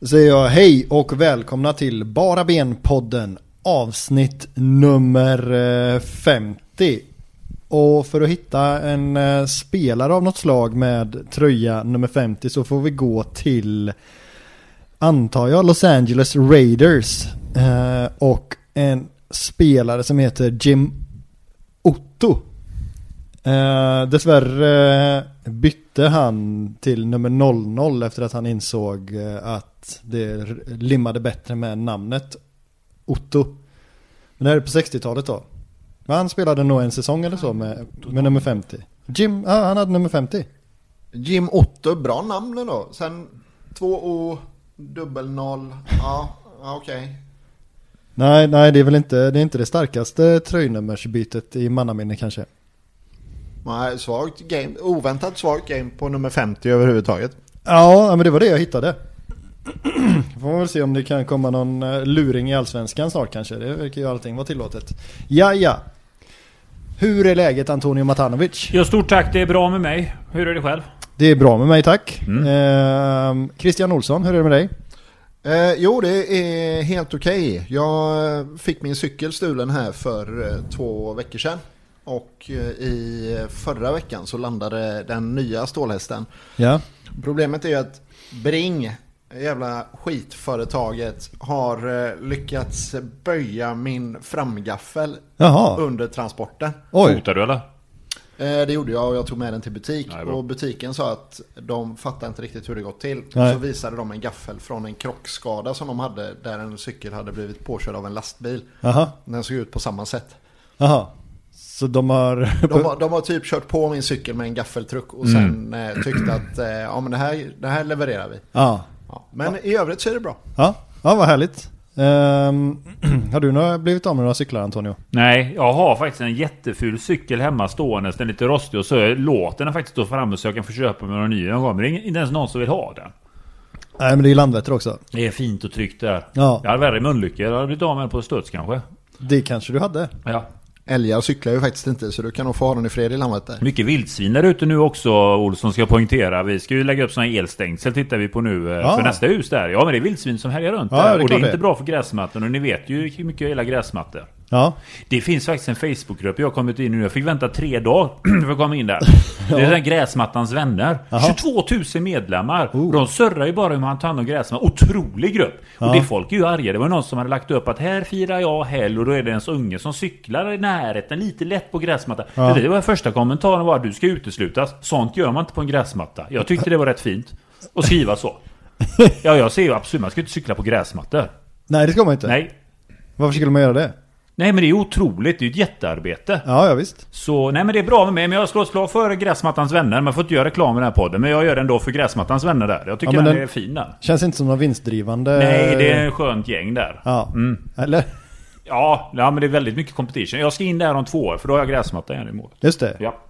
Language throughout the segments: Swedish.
säger jag hej och välkomna till Bara Ben-podden, avsnitt nummer 50. Och för att hitta en spelare av något slag med tröja nummer 50 så får vi gå till, antar jag, Los Angeles Raiders och en spelare som heter Jim Otto. Dessvärre bytte han till nummer 00 efter att han insåg att det limmade bättre med namnet Otto. Men det här är på 60-talet då. Men han spelade nog en säsong eller så med nummer 50. Jim, han hade nummer 50. Jim Otto, bra namn då. Sen 2O, dubbel 0. Ja, okej. Nej, det är väl inte det starkaste tröjnummersbytet i mannaminne kanske. Nej, svagt game. Oväntat svagt game på nummer 50 överhuvudtaget. Ja, men det var det jag hittade. Får man väl se om det kan komma någon luring i allsvenskan snart kanske. Det verkar ju allting vara tillåtet. Ja. Hur är läget, Antonio Matanovic? Ja, stort tack, det är bra med mig. Hur är det själv? Det är bra med mig, tack. Christian Olsson, hur är det med dig? Jo, det är helt okej. Jag fick min cykel stulen här för 2 veckor sedan. Och i förra veckan så landade den nya stålhästen. Ja. Problemet är ju att Bring, jävla skitföretaget, har lyckats böja min framgaffel under transporten. Oj. Fotar du eller? Det gjorde jag och jag tog med den till butik. Nej, och butiken sa att de fattar inte riktigt hur det gått till. Nej. Så visade de en gaffel från en krockskada som de hade där en cykel hade blivit påkörd av en lastbil. Aha. Den såg ut på samma sätt. Aha. Så de har typ kört på min cykel med en gaffeltruck och sen tyckte att men det här levererar vi. Ja. Men i övrigt så är det bra. Ja, vad härligt. Har du blivit av med några cyklar, Antonio? Nej, jag har faktiskt en jätteful cykel hemma stående. Den är lite rostig och så låter den faktiskt stå framme så jag kan få köpa med några nya. Men det är inte ens någon som vill ha den. Nej, men det är Landvetter också. Det är fint och tryggt där. Ja. Jag har värre munlyckor. Jag har blivit av med den på studs kanske. Det kanske du hade. Ja. Älgar cyklar ju faktiskt inte, så du kan nog få ha den i fred i Landvetter. Mycket vildsvin där ute nu också, Olsson, ska poängtera. Vi ska ju lägga upp sådana elstängsel, tittar vi på nu för nästa hus där. Ja, men det är vildsvin som härjar runt där. Och det är inte bra för gräsmattan. Och ni vet ju hur mycket jag gillar gräsmattor. Ja. Det finns faktiskt en Facebookgrupp. Jag har kommit in nu. Jag fick vänta 3 dagar för att komma in där. Det är den Gräsmattans vänner. 22 000 medlemmar. Och de surrar ju bara hur man tar hand om gräsmattan. Otrolig grupp. Och det folk är ju arga. Det var någon som hade lagt upp att här firar jag helg. Och då är det ens unge som cyklar i närheten. Lite lätt på gräsmattan. Det var första kommentaren var att du ska uteslutas. Sånt gör man inte på en gräsmatta. Jag tyckte det var rätt fint att skriva så. Ja, jag ser ju absolut. Man ska inte cykla på gräsmattor. Nej, det ska man inte. Nej. Varför skulle man göra det? Nej, men det är otroligt. Det är ju ett jättearbete. Ja, visst. Så, nej, men det är bra med mig. Men jag slår ett slag för Gräsmattans vänner. Man får inte göra reklam i den här podden. Men jag gör den då för Gräsmattans vänner där. Jag tycker den är fin där. Känns inte som någon vinstdrivande. Nej, det är en skönt gäng där. Ja. Eller? Ja, men det är väldigt mycket competition. Jag ska in där om 2 år. För då har jag gräsmatta igen emot. Just det. Ja.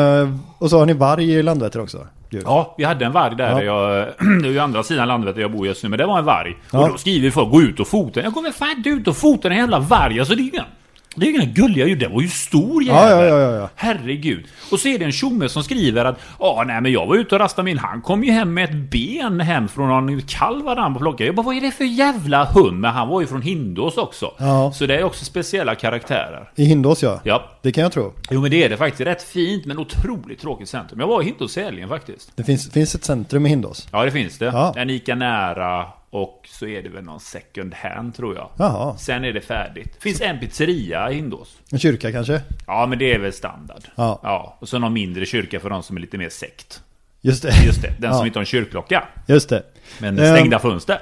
Och så har ni varg i Landvetter också. Gud. Ja, vi hade en varg där. Det är ju andra sidan Landvetter jag bor just nu. Men det var en varg. Och då skriver folk, gå ut och fota. Jag kommer fan inte ut och fota en jävla varg. Alltså det är ju inga gulliga djur. Det var ju stor jävel. Ja. Herregud. Och så är det en tjomme som skriver att nej, men jag var ute och rastade min. Han kom ju hem med ett ben hem från någon kalv han på plocka. Jag bara, vad är det för jävla hund? Men han var ju från Hindås också. Ja. Så det är också speciella karaktärer. I Hindås, ja. Ja. Det kan jag tro. Jo, men det är det faktiskt. Rätt fint men otroligt tråkigt centrum. Jag var i Hindås helgen faktiskt. Det finns ett centrum i Hindås. Ja, det finns det. Ja. En Ica nära. Och så är det väl någon second hand, tror jag. Jaha. Sen är det färdigt. Finns en pizzeria i Hindås. En kyrka kanske? Ja, men det är väl standard. Ja. Och så någon mindre kyrka för de som är lite mer sekt. Just det. Den som inte har en kyrkklocka. Just det. Men stängda fönster.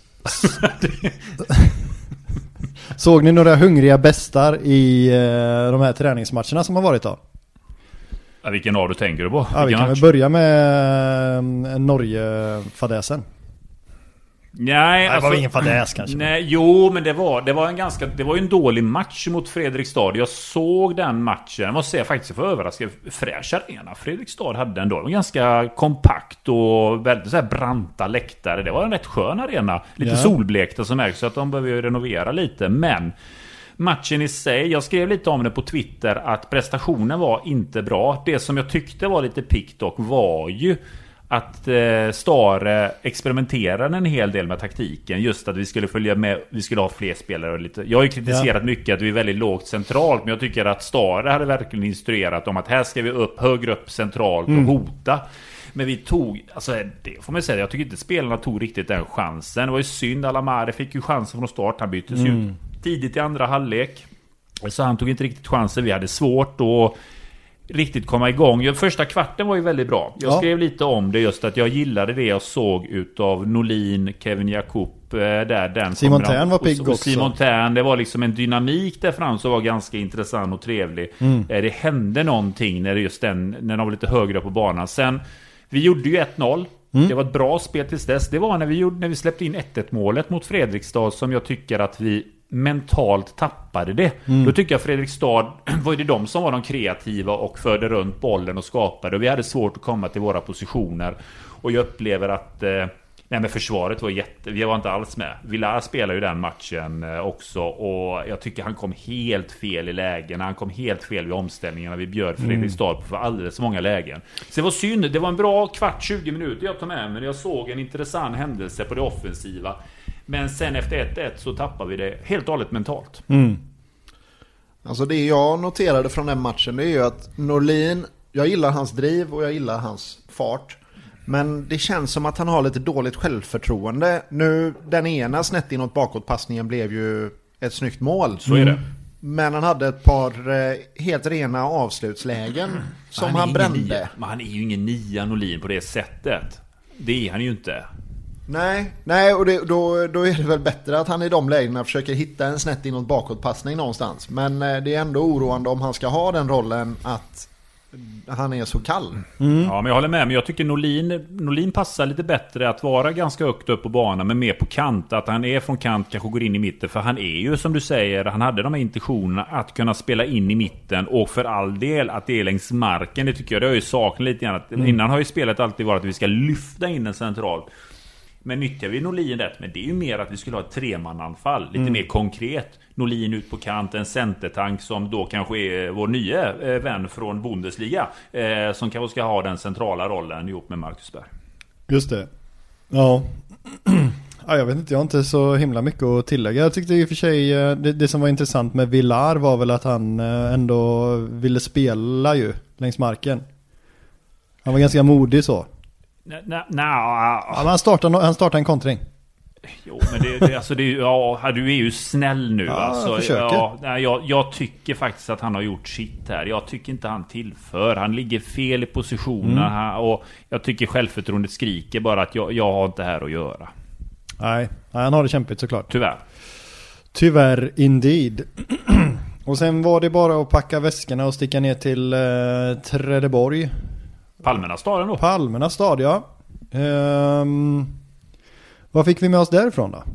Såg ni några hungriga bestar i de här träningsmatcherna som har varit då? Ja, vilken av du tänker du på? Ja, vi kan väl börja med Norge-fadäsen. Nej, det var ingen fadäs kanske. Nej, jo, men det var ju en dålig match mot Fredrikstad. Jag såg den matchen. Jag måste säga faktiskt för överraskad. Fräsch arena. Fredrikstad hade den då. Det var ganska kompakt och väldigt så här branta läktare. Det var en rätt skön arena. Lite solblekta som märks, så att de behöver ju renovera lite. Men matchen i sig, jag skrev lite om det på Twitter att prestationen var inte bra. Det som jag tyckte var lite pikt dock var ju att Stare experimenterade en hel del med taktiken. Just att vi skulle följa med, vi skulle ha fler spelare och lite. Jag har ju kritiserat mycket att vi är väldigt lågt centralt, men jag tycker att Stare hade verkligen instruerat om att här ska vi upp, högre upp centralt och hota. Men vi tog, alltså det får man säga, jag tycker inte spelarna tog riktigt den chansen. Det var ju synd, Alamari fick ju chansen från start, han byttes ut tidigt i andra halvlek. Så han tog inte riktigt chansen, vi hade svårt att riktigt komma igång. Första kvarten var ju väldigt bra. Jag skrev lite om det, just att jag gillade det jag såg utav Norlin, Kevin Jakob där, den Simon Tern var pigg också. Simon Tern, det var liksom en dynamik där fram som var ganska intressant och trevlig. Det hände någonting när just när de var lite högre på banan. Sen, vi gjorde ju 1-0. Det var ett bra spel tills dess. Det var när vi släppte in 1-1 målet mot Fredrikstad som jag tycker att vi mentalt tappade det. Då tycker jag Fredrikstad var det de som var de kreativa och förde runt bollen och skapade, och vi hade svårt att komma till våra positioner, och jag upplever att försvaret var vi var inte alls med. Villar spelar ju den matchen också, och jag tycker han kom helt fel i lägen. Han kom helt fel vid omställningarna. Vi bjöd Fredrikstad på alldeles så många lägen. Så det var synd. Det var en bra 20 minuter jag tog med, men jag såg en intressant händelse på det offensiva. Men sen efter 1-1 så tappar vi det helt och hållet mentalt. Alltså det jag noterade från den matchen, det är ju att Norlin, jag gillar hans driv och jag gillar hans fart. Men det känns som att han har lite dåligt självförtroende. Nu, den ena snett inåt bakåtpassningen blev ju ett snyggt mål. Så är det. Men han hade ett par helt rena avslutslägen som han brände. Men han är ju ingen nia, Norlin, på det sättet. Det är han ju inte. Nej, och då är det väl bättre att han i de lägena försöker hitta en snett inåt bakåtpassning någonstans. Men det är ändå oroande om han ska ha den rollen att han är så kall. Ja, men jag håller med. Men jag tycker Norlin passar lite bättre att vara ganska högt upp på banan, men mer på kant. Att han är från kant, kanske går in i mitten. För han är ju, som du säger, han hade de här intentionerna att kunna spela in i mitten. Och för all del att det är längs marken, det tycker jag, det har ju saknat lite grann. Innan har ju spelet alltid varit att vi ska lyfta in en central. Men nyttjar vi Norlin rätt, men det är ju mer att vi skulle ha ett tremananfall, lite mer konkret. Norlin ut på kant, en centertank som då kanske är vår nya vän från Bundesliga, som kanske ska ha den centrala rollen ihop med Marcus Berg. Just det. Ja. Ja, jag vet inte, jag har inte så himla mycket att tillägga. Jag tyckte i och för sig det som var intressant med Villar var väl att han ändå ville spela ju längs marken. Han var ganska modig så. Han startar en kontring. Jo, men du är ju snäll nu. Jag tycker faktiskt att han har gjort sitt här. Jag tycker inte han tillför. Han ligger fel i positionerna och jag tycker självförtroendet skriker bara att jag har inte här att göra. Nej, han har det kämpigt såklart. Tyvärr indeed. Och sen var det bara att packa väskorna och sticka ner till Trelleborg. Palmerna-staden då. Palmerna-stad, ja. Vad fick vi med oss därifrån då?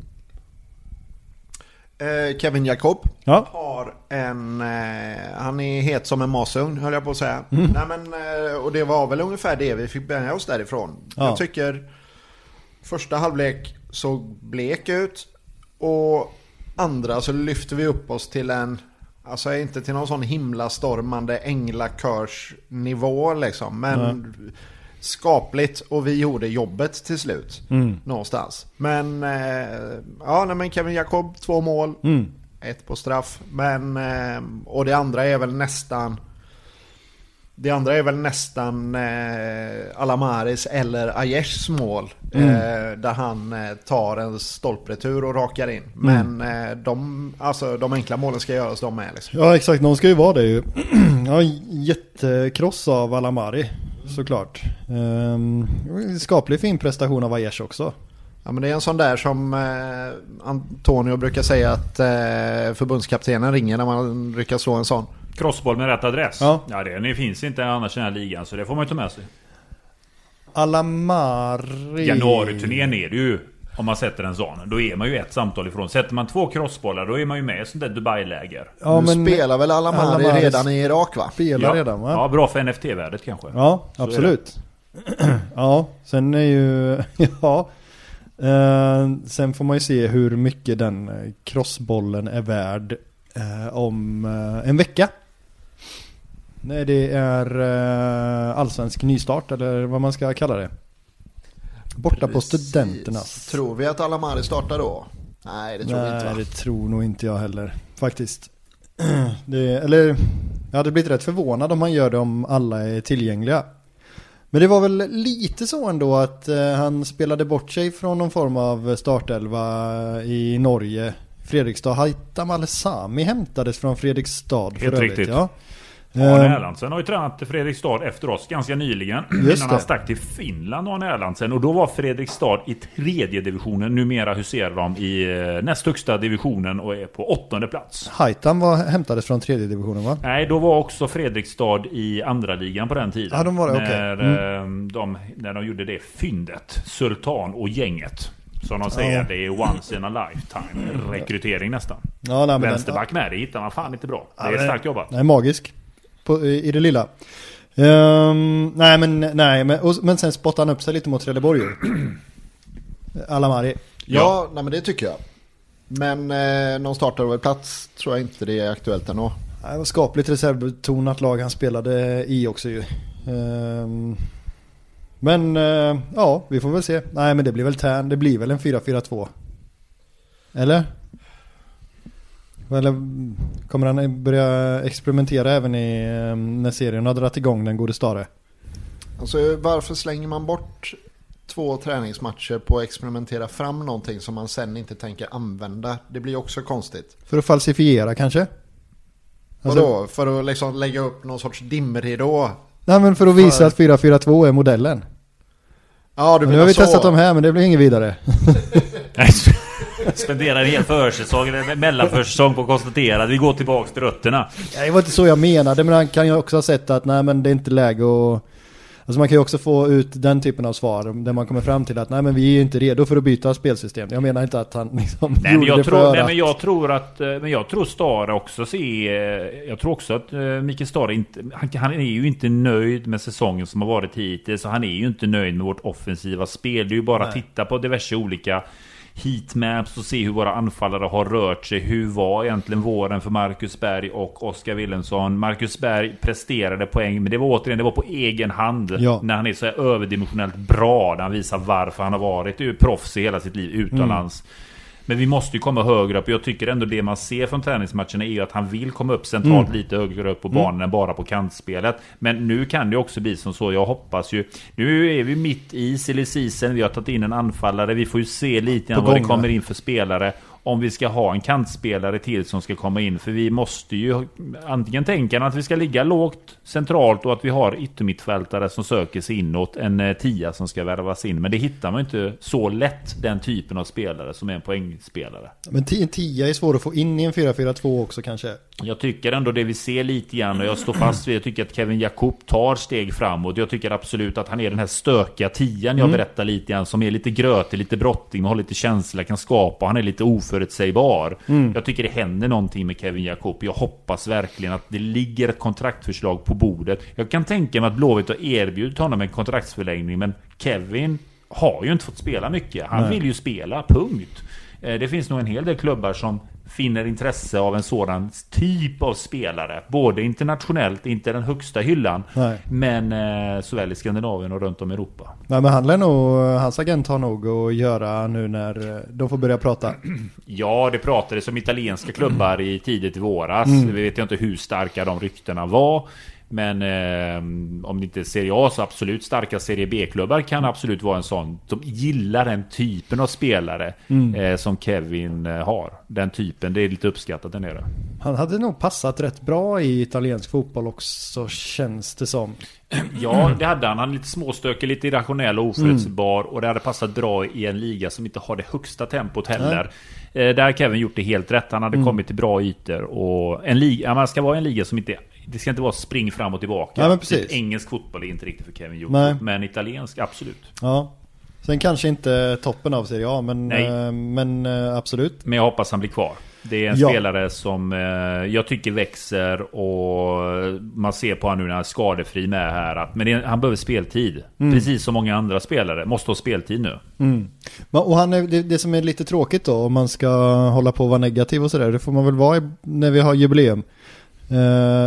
Kevin Jakob har han är het som en masugn, höll jag på att säga. Och det var väl ungefär det vi fick med oss därifrån. Jag tycker första halvlek såg blek ut, och andra så lyfter vi upp oss till alltså inte till någon sån himla stormande änglakörsnivå liksom, men skapligt, och vi gjorde jobbet till slut någonstans. Men men Kevin Jakob 2 mål, 1 på straff, men och det andra är väl nästan Alamaris eller Ayers mål, där han tar en stolpretur och rakar in. Men de enkla målen ska göras de med liksom. Ja, exakt, de ska ju vara det ju. Ja, jättekross av Alamari såklart. Skaplig fin prestation av Ayers också. Ja, men det är en sån där som Antonio brukar säga att förbundskaptenen ringer när man rycker slå en sån. Crossboll med rätt adress. Ja, det finns inte annars i den här ligan, så det får man ju ta med sig. Alamari. Januari-turnén är det ju, om man sätter en sån. Då är man ju ett samtal ifrån. Sätter man 2 crossbollar, då är man ju med i sånt där Dubai-läger. Ja, men spelar väl Alamari redan i Irak, va? Redan, va? Ja, bra för NFT-värdet kanske. Ja, absolut. Ja, sen är ju... sen får man ju se hur mycket den crossbollen är värd om en vecka. Nej, det är allsvensk nystart, eller vad man ska kalla det. Borta på Studenterna. Tror vi att Alamari startar då? Nej, det tror vi inte, va? Nej, det tror nog inte jag heller. Faktiskt. Jag hade blivit rätt förvånad om man gör det om alla är tillgängliga. Men det var väl lite så ändå att han spelade bort sig från någon form av startelva i Norge. Fredrikstad. Haitham Al-Sami hämtades från Fredrikstad. Helt riktigt. Ja. Arne Erlandsen har ju tränat till Fredrikstad efter oss ganska nyligen. Innan han stack till Finland, Arne Erlandsen. Och då var Fredrikstad i 3:e divisionen. Numera huserar de i näst högsta divisionen och är på 8:e plats. Haitham hämtades från 3:e divisionen, va? Nej, då var också Fredrikstad i andra ligan på den tiden. Ja, de var det, när de gjorde det fyndet. Sultan och gänget. Som de säger, det är once in a lifetime rekrytering nästan. Ja, nej, Vänsterback med det hittar man fan inte bra. Det är starkt jobbat. Det är magisk i det lilla. Men sen spottade han upp sig lite mot Trelleborg. Alamari. Ja, nej, men det tycker jag. Men någon startar över plats tror jag inte det är aktuellt ändå. Det var skapligt reservbetonat lag han spelade i också ju. Men vi får väl se. Nej, men det blir väl Tern. Det blir väl en 4-4-2. Eller kommer han börja experimentera även när serien har dragit igång den gode Stare? Alltså, varför slänger man bort 2 träningsmatcher på att experimentera fram någonting som man sen inte tänker använda? Det blir också konstigt. För att falsifiera kanske? Vadå? För att liksom lägga upp någon sorts dimridå? Nej, men för att visa att 4-4-2 är modellen. Ja, nu har vi testat dem här, men det blir inget vidare. Spenderar en hel försäsong eller mellanförsäsong på att konstatera att vi går tillbaka till rötterna. Det var inte så jag menade, men han kan ju också ha sett att nej, men det är inte läge och alltså man kan ju också få ut den typen av svar där man kommer fram till att nej, men vi är inte redo för att byta spelsystem. Jag menar inte att han liksom jag tror Stare också jag tror också att Mikael Stare inte, han är ju inte nöjd med säsongen som har varit hittills, så han är ju inte nöjd med vårt offensiva spel. Det är ju bara att titta på diverse olika heatmaps och se hur våra anfallare har rört sig. Hur var egentligen våren för Marcus Berg och Oskar Wilhelmsson? Marcus Berg presterade poäng, men det var på egen hand när han är så här överdimensionellt bra, när han visar varför han har varit proffs i hela sitt liv utomlands. Men vi måste ju komma högre upp. Jag tycker ändå det man ser från träningsmatcherna är ju att han vill komma upp centralt lite högre upp på banan än bara på kantspelet. Men nu kan det också bli som så. Jag hoppas ju. Nu är vi mitt i silly season. Vi har tagit in en anfallare. Vi får ju se lite grann vad det kommer in för spelare. Om vi ska ha en kantspelare till som ska komma in. För vi måste ju antingen tänka att vi ska ligga lågt centralt och att vi har yttermittfältare som söker sig inåt. En 10 som ska värvas in. Men det hittar man inte så lätt, den typen av spelare som är en poängspelare. Men 10 är svår att få in i en 4-4-2 också kanske. Jag tycker ändå det vi ser lite grann, och jag står fast vid, jag tycker att Kevin Jakob tar steg framåt. Jag tycker absolut att han är den här stökiga 10 jag berättar lite grann, som är lite grötig, lite brotting, har lite känsla, kan skapa, han är lite oförutsägbar. Jag tycker det händer någonting med Kevin Jakob. Jag hoppas verkligen att det ligger ett kontraktförslag på bordet. Jag kan tänka mig att Blåvitt har erbjudit honom en kontraktsförlängning, men Kevin har ju inte fått spela mycket. Han vill ju spela, punkt. Det finns nog en hel del klubbar som finner intresse av en sådan typ av spelare, både internationellt, inte den högsta hyllan, men såväl i Skandinavien och runt om i Europa. Nej, men hans agent har nog att göra nu när de får börja prata. Ja, det pratades om italienska klubbar i tidigt i våras. Vi vet ju inte hur starka de ryktena var. Men om det inte är Serie A, så absolut starka Serie B-klubbar kan absolut vara en sån. De gillar den typen av spelare som Kevin har. Den typen, det är lite uppskattat där nere. Han hade nog passat rätt bra i italiensk fotboll också, känns det som. Ja, det hade han. Han är lite småstökig, lite irrationell och oförutsägbar. Och det hade passat bra i en liga som inte har det högsta tempot heller. Där har Kevin gjort det helt rätt. Han hade kommit till bra ytor. Och en liga, man ska vara en liga som inte... Det ska inte vara spring fram och tillbaka. Ja, men precis. Engelsk fotboll är inte riktigt för Kevin Johansson, men italiensk, absolut. Ja. Sen kanske inte toppen av Serie A, men absolut. Men jag hoppas han blir kvar. Det är en spelare som jag tycker växer, och man ser på han nu när han är skadefri med här. Men han behöver speltid. Precis som många andra spelare. Måste ha speltid nu. Och han är, det som är lite tråkigt då, om man ska hålla på att vara negativ och sådär, det får man väl vara när vi har jubileum.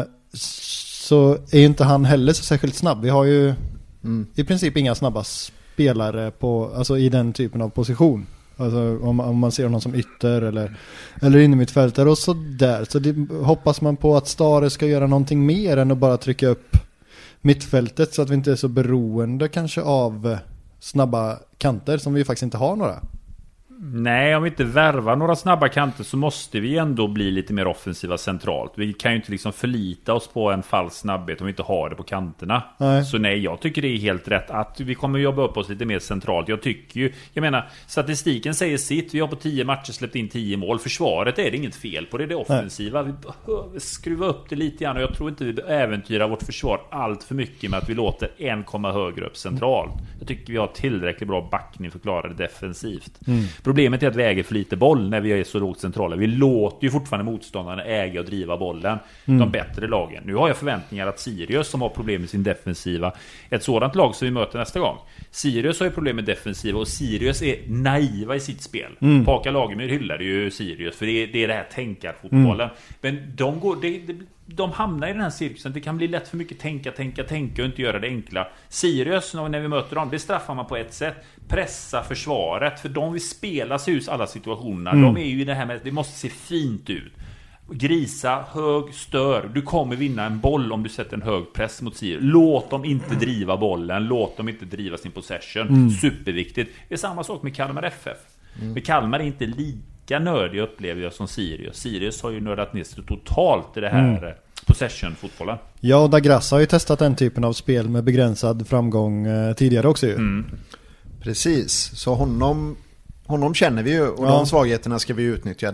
Så är ju inte han heller så särskilt snabb. Vi har ju i princip inga snabba spelare på, alltså i den typen av position. Alltså om man ser någon som ytter eller innermittfältare och så där. Så hoppas man på att Stare ska göra någonting mer än att bara trycka upp mittfältet så att vi inte är så beroende kanske av snabba kanter som vi faktiskt inte har några. Nej, om vi inte värvar några snabba kanter så måste vi ändå bli lite mer offensiva centralt. Vi kan ju inte liksom förlita oss på en falsk snabbhet om vi inte har det på kanterna. Nej. Så nej, jag tycker det är helt rätt att vi kommer jobba upp oss lite mer centralt. Jag menar, statistiken säger sitt. Vi har på 10 matcher släppt in 10 mål. Försvaret är det inget fel på, det är det offensiva. Nej. Vi behöver skruva upp det lite grann och jag tror inte vi äventyrar vårt försvar allt för mycket med att vi låter en komma högre upp centralt. Jag tycker vi har tillräckligt bra backning för att klara det defensivt. Problemet är att vi äger för lite boll när vi är så lågt centrala. Vi låter ju fortfarande motståndarna äga och driva bollen. De bättre lagen. Nu har jag förväntningar att Sirius, som har problem med sin defensiva, ett sådant lag som vi möter nästa gång. Sirius har ju problem med defensiva och Sirius är naiva i sitt spel. Paka Lagemyr hyllade ju Sirius för det är det här tänkarfotbollen. Men de hamnar i den här cirkusen. Det kan bli lätt för mycket tänka och inte göra det enkla. Sirius, när vi möter dem, det straffar man på ett sätt. Pressa försvaret, för de vill spela sig ut alla situationerna. De är ju i det här med, det måste se fint ut. Grisa, hög, stör. Du kommer vinna en boll om du sätter en hög press mot Sirius. Låt dem inte driva bollen. Låt dem inte driva sin possession. Superviktigt. Det är samma sak med Kalmar FF. För Kalmar är inte lika nördiga, upplever jag, som Sirius. Sirius har ju nördat ner sig totalt i det här possession-fotbollen. Ja, och Dagrassa har ju testat den typen av spel med begränsad framgång tidigare också ju. Precis, så honom känner vi ju och de svagheterna ska vi utnyttja.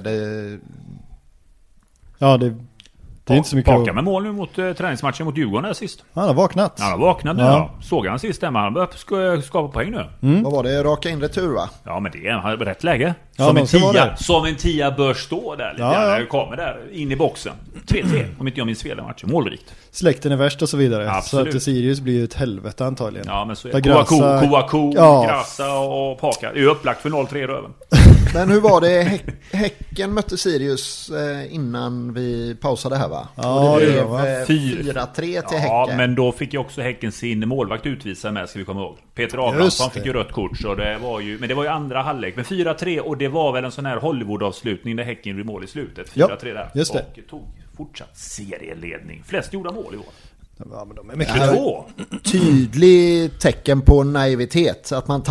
Det är inte så mycket. Paka med mål nu mot träningsmatchen mot Djurgården där sist. Han har vaknat. Han har vaknat nu, ja. Såg han sist där, men han börjar skapa poäng nu. Vad var det? Raka in retur, va? Ja, men det är rätt läge. Ja, som en tia bör stå där lite grann. Jag kommer där in i boxen. 3-3, om inte jag minns fel, matchen. Målrikt. Släkten är värst och så vidare. Absolut. Så att Sirius blir ju ett helvete antagligen. Ja, men så är det. Kouakou, Grassa och Paka. Det är upplagt för 0-3 i röven. Men hur var det? Häcken mötte Sirius innan vi pausade här, va? Ja, det var 4-3 till Häcken. Ja, men då fick ju också Häcken sin målvakt utvisad med, ska vi komma ihåg. Peter Abrahamsson fick ju rött kort, så det var ju, men det var ju andra halvlek. Men 4-3, och det var väl en sån här Hollywood-avslutning där Häcken gjorde mål i slutet. 4-3 där. Just det. Och tog fortsatt serieledning. Flest gjorda mål i år. Ja, men de är mycket 22. Tydlig tecken på naivitet, att man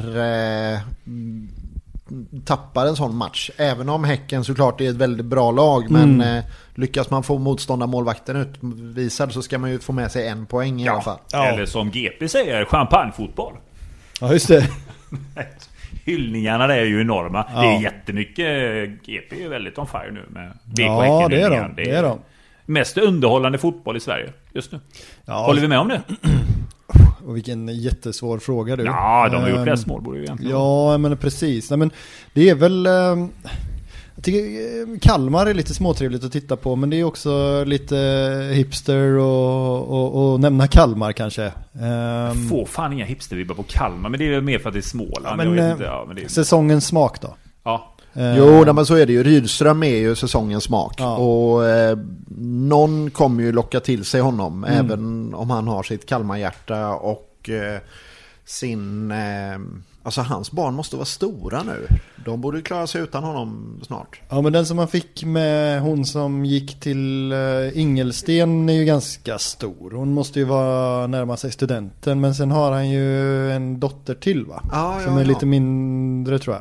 tappar en sån match. Även om Häcken såklart är ett väldigt bra lag, men lyckas man få motståndarmålvakten utvisad så ska man ju få med sig 1 poäng i alla fall. Ja. Eller som GP säger, champagnefotboll. Ja, just det. Hyllningarna där är ju enorma. Ja. Det är jättemycket. GP är väldigt on fire nu med BK Häcken. Ja, det är de. Mest underhållande fotboll i Sverige just nu. Ja. Håller vi med om det? Och vilken jättesvår fråga du. Ja, de har gjort flest mål borde ju egentligen. Ja, men precis. Nej, men det är väl jag tycker Kalmar är lite småtrevligt att titta på, men det är också lite hipster och nämna Kalmar kanske. Får fan inga hipstervibbar på Kalmar, men det är mer för att det är Småland. Ja, men, jag vet inte, men det är... säsongens smak då? Ja. Jo, men så är det ju. Rydström är ju säsongens smak. Ja. Och någon kommer ju locka till sig honom, även om han har sitt Kalmarhjärta och sin... Alltså hans barn måste vara stora nu. De borde klara sig utan honom snart. Ja, men den som man fick med hon som gick till Ingelsten är ju ganska stor. Hon måste ju vara närma sig studenten. Men sen har han ju en dotter till, va? Som är lite mindre, tror jag.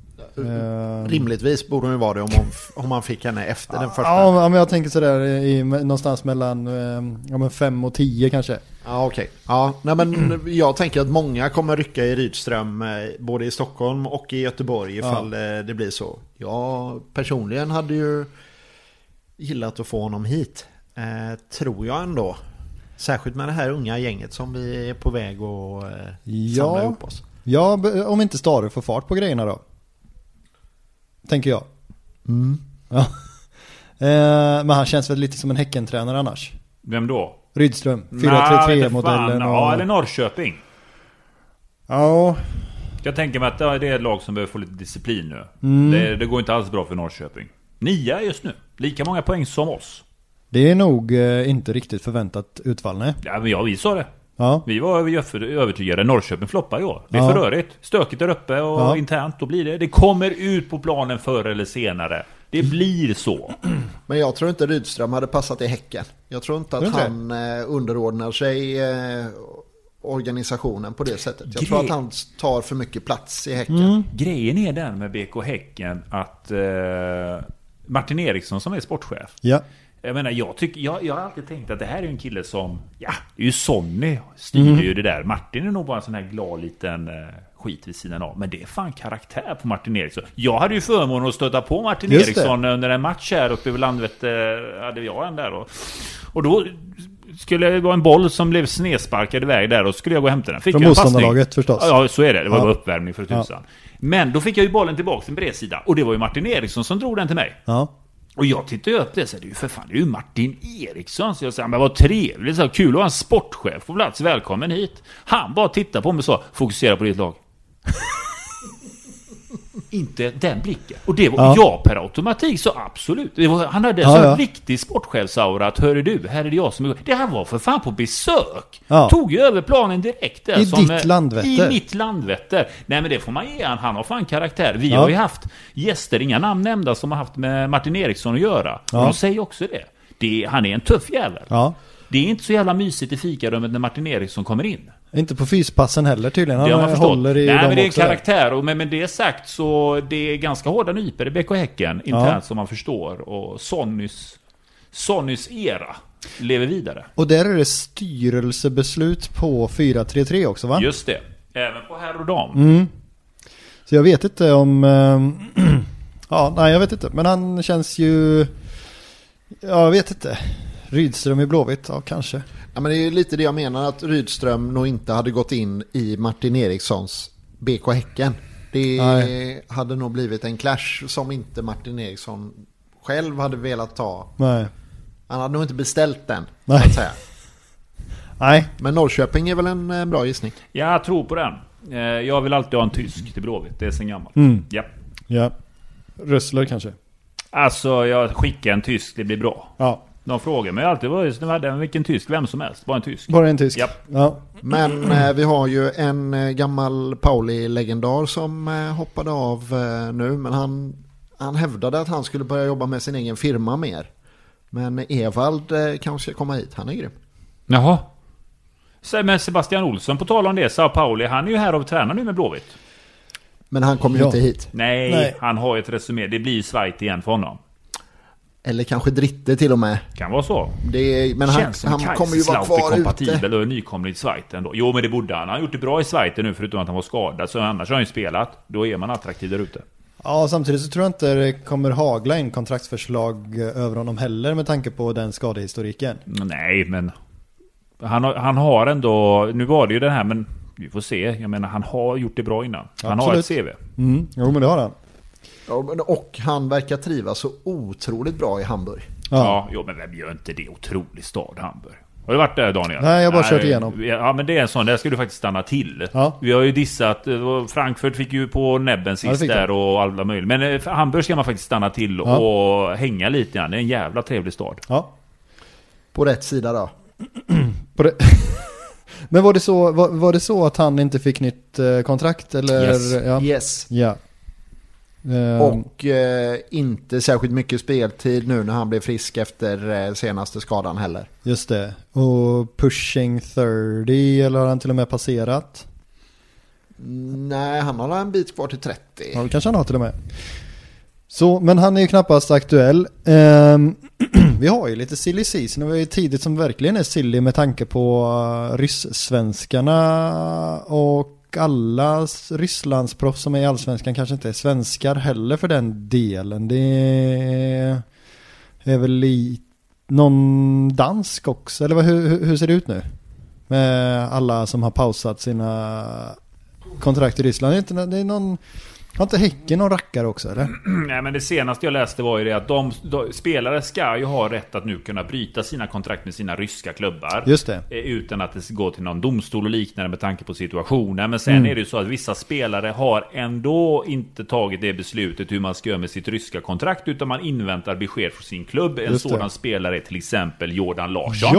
Rimligtvis borde hon ju vara det om man fick henne efter den första. Ja, men jag tänker sådär någonstans mellan 5 och 10 kanske. Ja, okej. Ja, nej, men jag tänker att många kommer rycka i Rydström både i Stockholm och i Göteborg ifall det blir så. Jag personligen hade ju gillat att få honom hit. Tror jag ändå. Särskilt med det här unga gänget som vi är på väg att samla ihop oss. Ja, om inte Stare får fart på grejerna då. Tänker jag. Ja. Men han känns väl lite som en Häckentränare annars. Vem då? Rydström, 4-3-3-modellen. Ja, eller Norrköping. Ja. Jag tänker mig att det är ett lag som behöver få lite disciplin nu. Det går inte alls bra för Norrköping. 9 just nu. Lika många poäng som oss. Det är nog inte riktigt förväntat utfall, nej. Ja, men vi sa det. Ja. Vi var övertygade. Norrköping floppar i år. Det är för rörigt. Stökigt där uppe och internt. Då blir det. Det kommer ut på planen förr eller senare. Det blir så. Men jag tror inte Rydström hade passat i Häcken. Jag tror inte att han underordnar sig organisationen på det sättet. Jag tror att han tar för mycket plats i Häcken. Grejen är den med BK Häcken att Martin Eriksson som är sportchef. Ja. Jag menar, jag har alltid tänkt att det här är en kille som, det är ju Sonny styr ju det där. Martin är nog bara en sån här glad liten skit vid sidan av. Men det är fan karaktär på Martin Eriksson. Jag hade ju förmånen att stöta på Martin Eriksson under en match här uppe vid Landvetter, hade jag en där. Och då skulle det vara en boll som blev snedsparkad iväg där och skulle jag gå och hämta den. Fick från motståndarlaget förstås. Ja, så är det. Det var uppvärmning för tusan. Men då fick jag ju bollen tillbaka till bredsida. Och det var ju Martin Eriksson som drog den till mig. Ja. Och jag tittade upp det så det är ju för fan, det är ju Martin Eriksson. Så jag sa, men vad trevligt, så kul att ha en sportchef på plats, välkommen hit. Han bara tittade på mig och sa, fokusera på ditt lag. Inte den blicken. Och det var jag per automatik, så absolut. Han hade en riktig sportchefsaura att hör du, här är det jag som är... Det han var för fan på besök. Tog ju över planen direkt där. I ditt Landvetter. I mitt Landvetter. Nej, men det får man ge han har fan karaktär. Vi har ju haft gäster, inga namn nämnda, som har haft med Martin Eriksson att göra. Och de säger också det. Han är en tuff jävel. Ja. Det är inte så jävla mysigt i fikarummet när Martin Eriksson kommer in. Inte på fyspassen heller tydligen. Han man håller i. Nej, men det är en karaktär. Och med det sagt så det är ganska hårda nyper i BK Häcken internt som man förstår. Och Sonnys era lever vidare. Och där är det styrelsebeslut på 4-3-3 också, va? Just det. Även på herr och dam. Så jag vet inte om... jag vet inte. Men han känns ju... Jag vet inte. Rydström i Blåvitt, kanske. Ja, men det är lite det jag menar, att Rydström nog inte hade gått in i Martin Erikssons BK Häcken. Det hade nog blivit en clash som inte Martin Eriksson själv hade velat ta. Nej. Han hade nog inte beställt den, så att säga. Nej. Men Norrköping är väl en bra gissning? Jag tror på den. Jag vill alltid ha en tysk till Blåvitt. Det är sen gammalt. Ja. Rössler kanske. Alltså, jag skickar en tysk. Det blir bra. Ja. De frågar mig alltid vilken tysk, vem som helst. Bara en tysk. Bara en tysk. Ja. Men vi har ju en gammal Pauli-legendar som hoppade av nu. Men han hävdade att han skulle börja jobba med sin egen firma mer. Men Evald kanske ska komma hit. Han är grym. Jaha. Men Sebastian Olsson, på tal om det, Sao Pauli, han är ju här och tränar nu med Blåvitt. Men han kommer ju inte hit. Nej, han har ett resumé. Det blir Schweiz igen för honom. Eller kanske Dritte till och med. Kan vara så. Men han kommer ju vara kvar kompatibel och nykomling i Schweiz ändå. Jo, men det borde han. Han har gjort det bra i Schweiz nu, förutom att han var skadad. Så annars har han ju spelat. Då är man attraktiv där ute. Ja, samtidigt så tror jag inte det kommer hagla in kontraktsförslag över honom heller med tanke på den skadehistoriken. Nej, men han har ändå... Nu var det ju den här, men vi får se. Jag menar, han har gjort det bra innan. Han har ett CV. Jo, men det har han. Och han verkar trivas så otroligt bra i Hamburg. Ja, men vem gör inte det? Otrolig stad, Hamburg. Har du varit där, Daniel? Nej, jag har bara kört igenom. Ja, men det är en sån, där ska du faktiskt stanna till. Ja. Vi har ju dissat, Frankfurt fick ju på näbben sist där och alla möjligt. Men Hamburg ska man faktiskt stanna till och hänga lite grann. Det är en jävla trevlig stad. Ja. På rätt sida då. Men var det så att han inte fick nytt kontrakt? Eller? Yes. Ja. Och inte särskilt mycket speltid nu när han blev frisk efter senaste skadan heller. Just det. Och pushing 30, eller har han till och med passerat? Nej, han har en bit kvar till 30. Ja, det kanske han har till och med. Så, men han är ju knappast aktuell. Vi har ju lite silly season och vi är ju tidigt som verkligen är silly med tanke på ryssvenskarna och alla Rysslandsproffs som är i Allsvenskan kanske inte är svenskar heller för den delen. Det är väl någon dansk också, eller hur ser det ut nu? Med alla som har pausat sina kontrakt i Ryssland. Det är någon... Har inte Häcken någon rackare också, eller? Nej, men det senaste jag läste var ju det att de spelare ska ju ha rätt att nu kunna bryta sina kontrakt med sina ryska klubbar. Just det. Utan att det går till någon domstol och liknande med tanke på situationen. Men sen är det ju så att vissa spelare har ändå inte tagit det beslutet hur man ska göra med sitt ryska kontrakt, utan man inväntar besked från sin klubb. En sådan spelare är till exempel Jordan Larsson. Ja.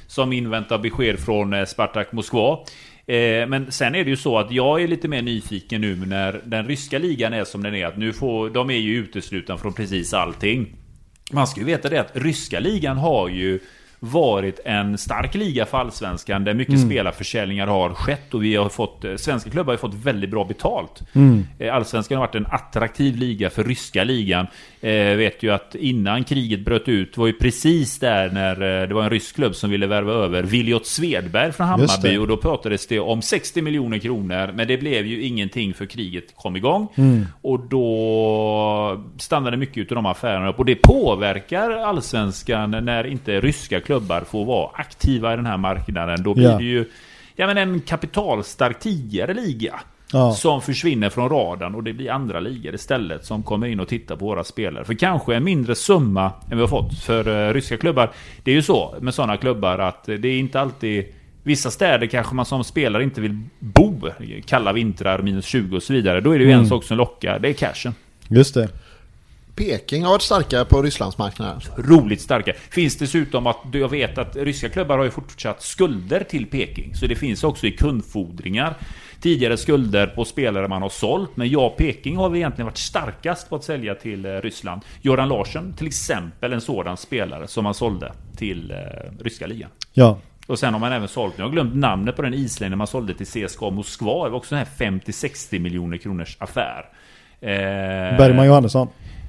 som inväntar besked från Spartak Moskva. Men sen är det ju så att jag är lite mer nyfiken nu när den ryska ligan är som den är, att de är ju uteslutna från precis allting. Man ska ju veta det att ryska ligan har ju varit en stark liga för allsvenskan där mycket spelarförsäljningar har skett, och vi har fått, svenska klubbar har fått väldigt bra betalt. Allsvenskan har varit en attraktiv liga för ryska ligan. Vet ju att innan kriget bröt ut var ju precis där när det var en rysk klubb som ville värva över Viljot Svedberg från Hammarby, och då pratades det om 60 miljoner kronor, men det blev ju ingenting för kriget kom igång, och då stannade mycket av de affärerna upp, och det påverkar allsvenskan när inte ryska klubbar får vara aktiva i den här marknaden. Då blir det ju en kapitalstark tidigare liga som försvinner från radarn, och det blir andra ligor istället som kommer in och tittar på våra spelare för kanske en mindre summa än vi har fått för ryska klubbar. Det är ju så med sådana klubbar att det är inte alltid, vissa städer kanske man som spelare inte vill bo, kalla vintrar, -20 och så vidare. Då är det ju en sak som lockar, det är cashen. Just det. Peking har varit starka på Rysslandsmarknaden. Roligt starka. Finns dessutom att jag vet att ryska klubbar har ju fortsatt skulder till Peking. Så det finns också i kundfordringar tidigare skulder på spelare man har sålt. Men Peking har vi egentligen varit starkast på att sälja till Ryssland. Jordan Larsson till exempel, en sådan spelare som man sålde till ryska ligan. Ja. Och sen har man även sålt, jag har glömt namnet på den islänningen man sålde till CSKA Moskva. Det var också en här 50-60 miljoner kronors affär. Bergman Johannesson.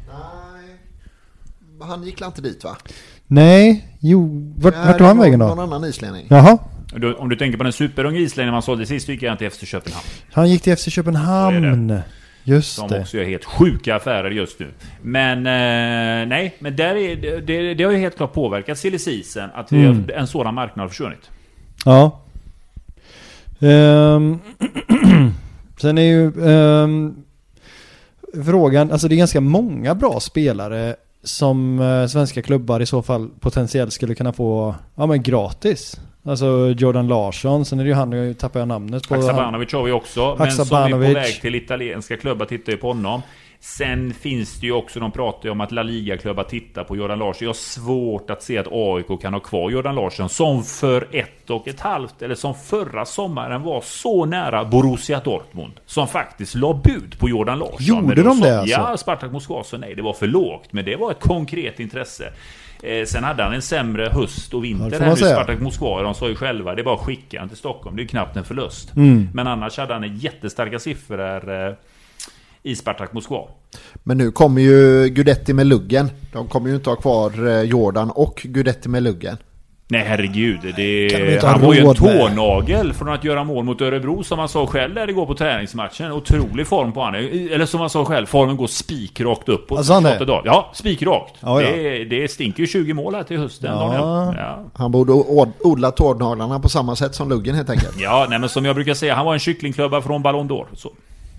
Han gick inte dit, va? Nej, jo, vart tog han vägen då? Någon annan islänning. Jaha. Om du tänker på den superunga islänningen man sålde sist, gick han till FC Köpenhamn. Han gick till FC Köpenhamn. Just som det. också gör helt sjuka affärer just nu. Men nej, men där är, det har ju helt klart påverkat silly season att en sådan marknad har försvunnit. Ja. Sen är ju frågan, alltså det är ganska många bra spelare som svenska klubbar i så fall potentiellt skulle kunna få gratis. Alltså Jordan Larsson, sen är det ju han, nu tappar jag namnet på. Haksabanovic har vi också, men som är på väg till italienska klubbar, tittar ju på honom. Sen finns det ju också, de pratar ju om att La Liga-klubbar tittar på Jordan Larsson. Jag har svårt att se att AIK kan ha kvar Jordan Larsson som för 1,5 eller som förra sommaren var så nära Borussia Dortmund, som faktiskt la bud på Jordan Larsson. Gjorde de det alltså? Ja, Spartak Moskva så nej, det var för lågt, men det var ett konkret intresse. Sen hade han en sämre höst och vinter här nu, Spartak Moskva. De sa ju själva, det är bara att skicka han till Stockholm. Det är ju knappt en förlust. Men annars hade han en jättestarka siffror i Spartak Moskva. Men nu kommer ju Gudetti med luggen. De kommer ju inte ha kvar Jordan och Gudetti med luggen. Nej, herregud. Han var ju en tånagel från att göra mål mot Örebro, som han sa själv där det går på träningsmatchen. Otrolig form på han. Eller som han sa själv, formen går spikrakt upp. Ja, spikrakt. Ja. Det stinker ju 20 mål här till hösten. Ja. Han borde odla tårnaglarna på samma sätt som luggen helt enkelt. Ja, nej, men som jag brukar säga, han var en kycklingklubba från Ballon d'Or. Så.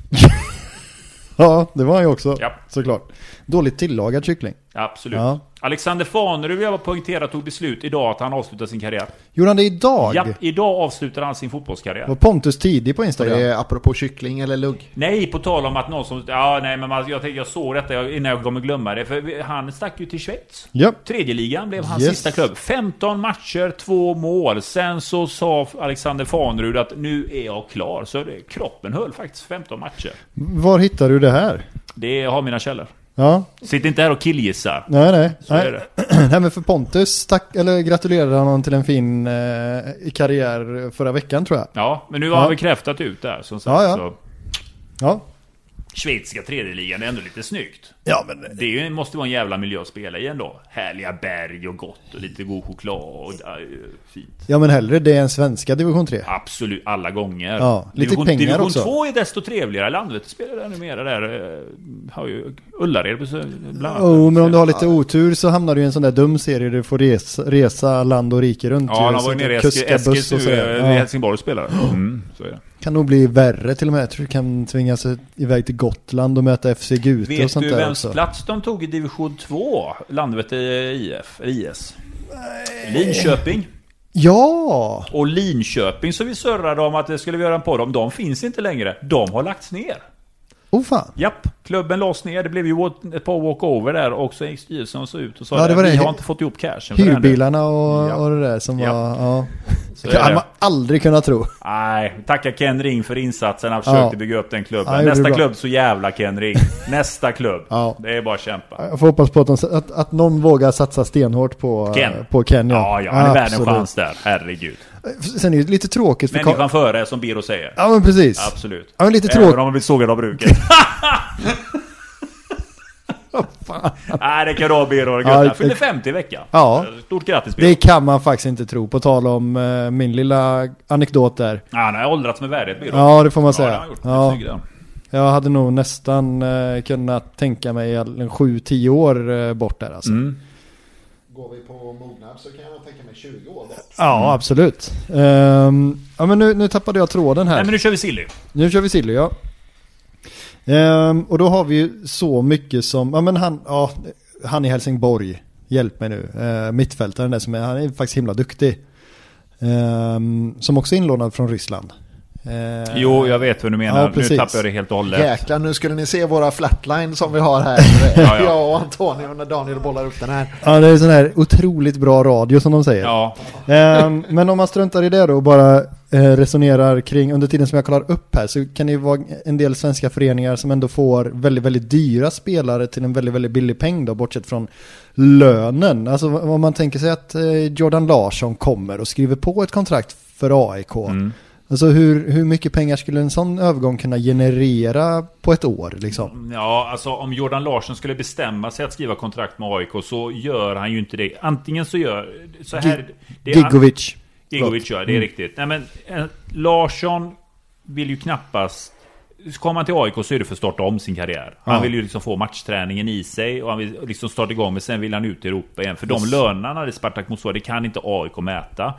Ja, det var han ju också, såklart. Dåligt tillagad kyckling. Absolut. Ja. Alexander Fanerud, jag var poängterat, tog beslut idag att han avslutar sin karriär. Gjorde han det idag? Ja, idag avslutar han sin fotbollskarriär. Var Pontus tidig på Instagram? Det är apropå kyckling eller lugg? Nej, på tal om att någon som... jag såg detta innan jag kommer glömma det. För han stack ju till Schweiz. Yep. Tredje ligan blev hans sista klubb. 15 matcher, 2 mål. Sen så sa Alexander Fanerud att nu är jag klar. Så kroppen höll faktiskt 15 matcher. Var hittar du det här? Det har mina källor. Ja. Sitt inte här och killgissar. Nej. Så är det. Nej, men för Pontus gratulerade honom till en fin karriär förra veckan, tror jag. Ja, men nu har han bekräftat ut där som sagt. Så. Ja. Schweiziska tredje ligan är ändå lite snyggt. Ja, men det måste vara en jävla miljö att spela i ändå. Härliga berg och gott och lite god choklad och fint. Ja, men hellre det än svenska division 3. Absolut, alla gånger. Ja, lite pengar division också. Division 2 är desto trevligare. Landvetter spelar där numera där. Har ju Ullared bland annat. Men om du har lite otur så hamnar du i en sån där dum serie där du får resa land och rike runt. Ja, han var ju nere i Eskilstuna i Helsingborg och spelar. Så är det. Kan nog bli värre till och med. Jag tror du kan tvingas iväg till Gotland och möta FC Gute och sånt där. Vet du vems plats de tog i division 2? Landvetter IS. Linköping. Ja! Och Linköping, så vi surrade om att det skulle göra en på dem. De finns inte längre. De har lagts ner. Fan. Japp, klubben lades ner. Det blev ju ett par walkover där. Och så gick styrelsen och så ut och sa Ja, det var vi det. har inte fått ihop cashen. Hyrbilarna och det där som var... Ja. Det hade man aldrig kunnat tro. Nej, tacka Ken Ring för insatsen. Han försökte bygga upp den klubben. Ja, Nästa klubb så jävla Ken Ring. Nästa klubb. Ja. Det är bara att kämpa. Jag får hoppas på att någon vågar satsa stenhårt på Ken. Ja, han är värd en chans där. Herregud. Sen är det lite tråkigt för människan före, som Biro säger. Ja, men precis. Absolut. Ja, men lite tråkigt. Även om man blir sågad av bruket. Nej, det kan du ha, Biro. Ja, fyller 50 i veckan. Ja. Stort grattis, Biro. Det kan man faktiskt inte tro. På tal om min lilla anekdot där. Ja, han har åldrats med värdet, Biro. Ja, det får man säga. Ja. Jag hade nog nästan kunnat tänka mig 7-10 år bort där alltså. Går vi på mognad så kan jag tänka mig 20 år bort. Ja, absolut. Ja, men nu tappade jag tråden här. Nej, men nu kör vi Silly. Ja. Och då har vi ju så mycket som... Ja, men han i Helsingborg. Hjälp mig nu. Mittfältaren där han är faktiskt himla duktig. Som också är inlånad från Ryssland. Jo, jag vet vad du menar. Nu tappar jag det helt och hållet. Jäklar, nu skulle ni se våra flatline som vi har här. Jag och Antonio när Daniel bollar upp den här. Ja, det är sån här otroligt bra radio som de säger. Ja. Men om man struntar i det då och bara resonerar kring, under tiden som jag kollar upp här, så kan det ju vara en del svenska föreningar som ändå får väldigt, väldigt dyra spelare till en väldigt, väldigt billig peng då, bortsett från lönen. Alltså om man tänker sig att Jordan Larsson kommer och skriver på ett kontrakt för AIK. Alltså hur mycket pengar skulle en sån övergång kunna generera på ett år liksom? Ja, alltså om Jordan Larsson skulle bestämma sig att skriva kontrakt med AIK så gör han ju inte det. Antingen så gör så här Gigovic gör det är riktigt. Nej, men Larsson vill ju knappast, kommer han till AIK så är det för att starta om sin karriär. Han vill ju liksom få matchträningen i sig och han vill liksom starta igång, men sen vill han ut i Europa igen. För de lönerna det Spartak Moskva, det kan inte AIK mäta.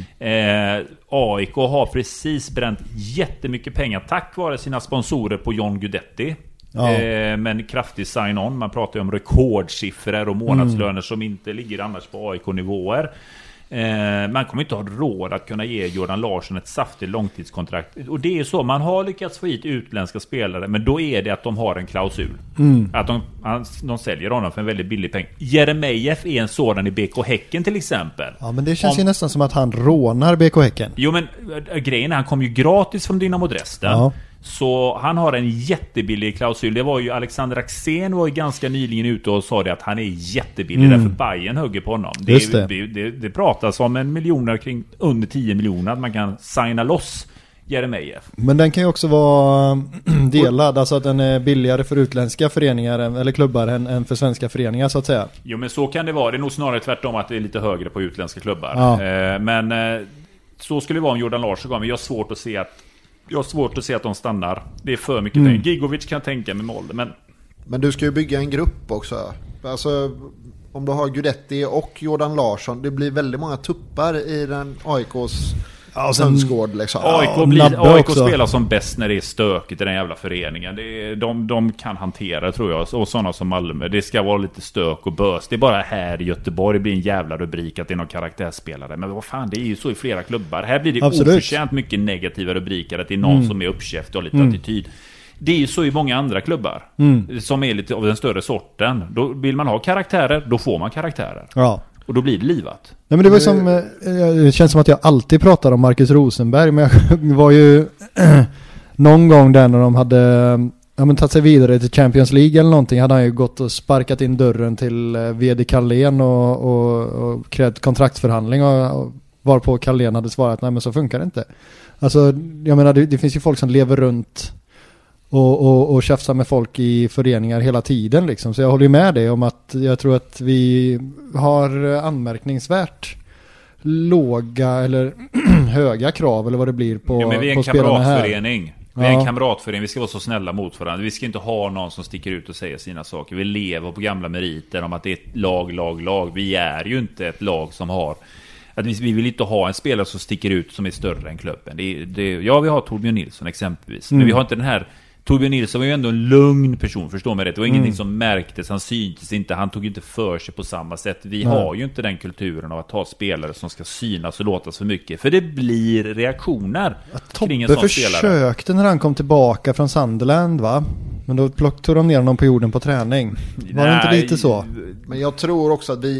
AIK har precis bränt jättemycket pengar tack vare sina sponsorer på John Guidetti. Men kraftig sign-on. Man pratar ju om rekordsiffror och månadslöner som inte ligger annars på AIK-nivåer. Man kommer inte ha råd att kunna ge Jordan Larsson ett saftigt långtidskontrakt. Och det är så, man har lyckats få hit utländska spelare, men då är det att de har en klausul. Att de säljer honom för en väldigt billig peng. Jeremejeff är en sådan i BK Häcken till exempel. Ja, men det känns ju nästan som att han rånar BK Häcken. Jo, men grejen är, han kom ju gratis från Dynamo Dresden. Ja. Så han har en jättebillig klausul. Det var ju Alexander Axén var ju ganska nyligen ute och sa det att han är jättebillig därför Bayern hugger på honom. Det pratas om 1 miljoner kring under 10 miljoner att man kan signa loss Jeremejeff. Men den kan ju också vara delad, alltså att den är billigare för utländska föreningar eller klubbar än för svenska föreningar så att säga. Jo, men så kan det vara. Det är nog snarare tvärtom att det är lite högre på utländska klubbar. Ja. Men så skulle det vara om Jordan Larsson kom. Men jag har svårt att se att de stannar. Det är för mycket pengar. Gigovic kan tänka med mål. Men du ska ju bygga en grupp också. Alltså, om du har Guidetti och Jordan Larsson, det blir väldigt många tuppar i den AIKs hönsgård liksom. AIK spelar som bäst när det är stökigt i den jävla föreningen. De kan hantera, tror jag. Och sådana som Malmö. Det ska vara lite stök och bös. Det är bara här i Göteborg det blir en jävla rubrik att det är någon karaktärsspelare. Men vad fan, det är ju så i flera klubbar. Här blir det oförtjänt mycket negativa rubriker. Att det är någon som är uppkäft och lite attityd. Det är ju så i många andra klubbar som är lite av den större sorten. Då vill man ha karaktärer, då får man karaktärer. Ja. Och då blir det livat. Nej, men det var som, det känns som att jag alltid pratar om Marcus Rosenberg, men jag var ju någon gång där när de hade tagit sig vidare till Champions League eller någonting, hade han ju gått och sparkat in dörren till VD Carlén och krävt kontraktsförhandling och varpå Carlén hade svarat nej, men så funkar det inte. Alltså, jag menar, det finns ju folk som lever runt och tjafsar med folk i föreningar hela tiden liksom. Så jag håller ju med dig om att jag tror att vi har anmärkningsvärt låga eller höga krav eller vad det blir på, men vi är en kamratförening. Vi är en kamratförening. Vi ska vara så snälla mot varandra. Vi ska inte ha någon som sticker ut och säger sina saker. Vi lever på gamla meriter om att det är ett lag. Vi är ju inte ett lag som har att vi vill inte ha en spelare som sticker ut som är större än klubben. Vi har Torbjörn Nilsson exempelvis. Men vi har inte den här. Torbjörn Nilsson var ju ändå en lugn person, förstår mig rätt. Det var ingenting som märktes, han syntes inte, han tog inte för sig på samma sätt. Vi har ju inte den kulturen av att ha spelare som ska synas och låtas för mycket. För det blir reaktioner kring en sån spelare. Tobbe försökte när han kom tillbaka från Sunderland, va? men då tog de ner honom på jorden på träning. Var det inte lite så? Men jag tror också att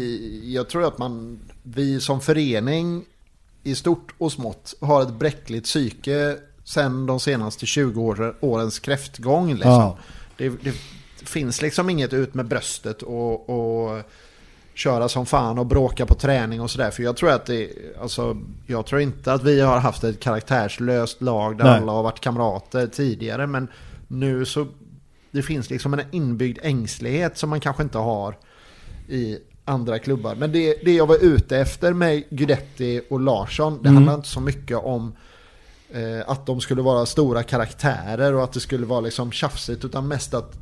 vi som förening i stort och smått har ett bräckligt psyke sen de senaste 20 årens kräftgång liksom. Ja. Det finns liksom inget ut med bröstet och köra som fan och bråka på träning och sådär. För jag tror att jag tror inte att vi har haft ett karaktärslöst lag där alla har varit kamrater tidigare, men nu så det finns liksom en inbyggd ängslighet som man kanske inte har i andra klubbar. Men det jag var ute efter med Guidetti och Larsson, det handlar inte så mycket om att de skulle vara stora karaktärer och att det skulle vara liksom tjafsigt, utan mest att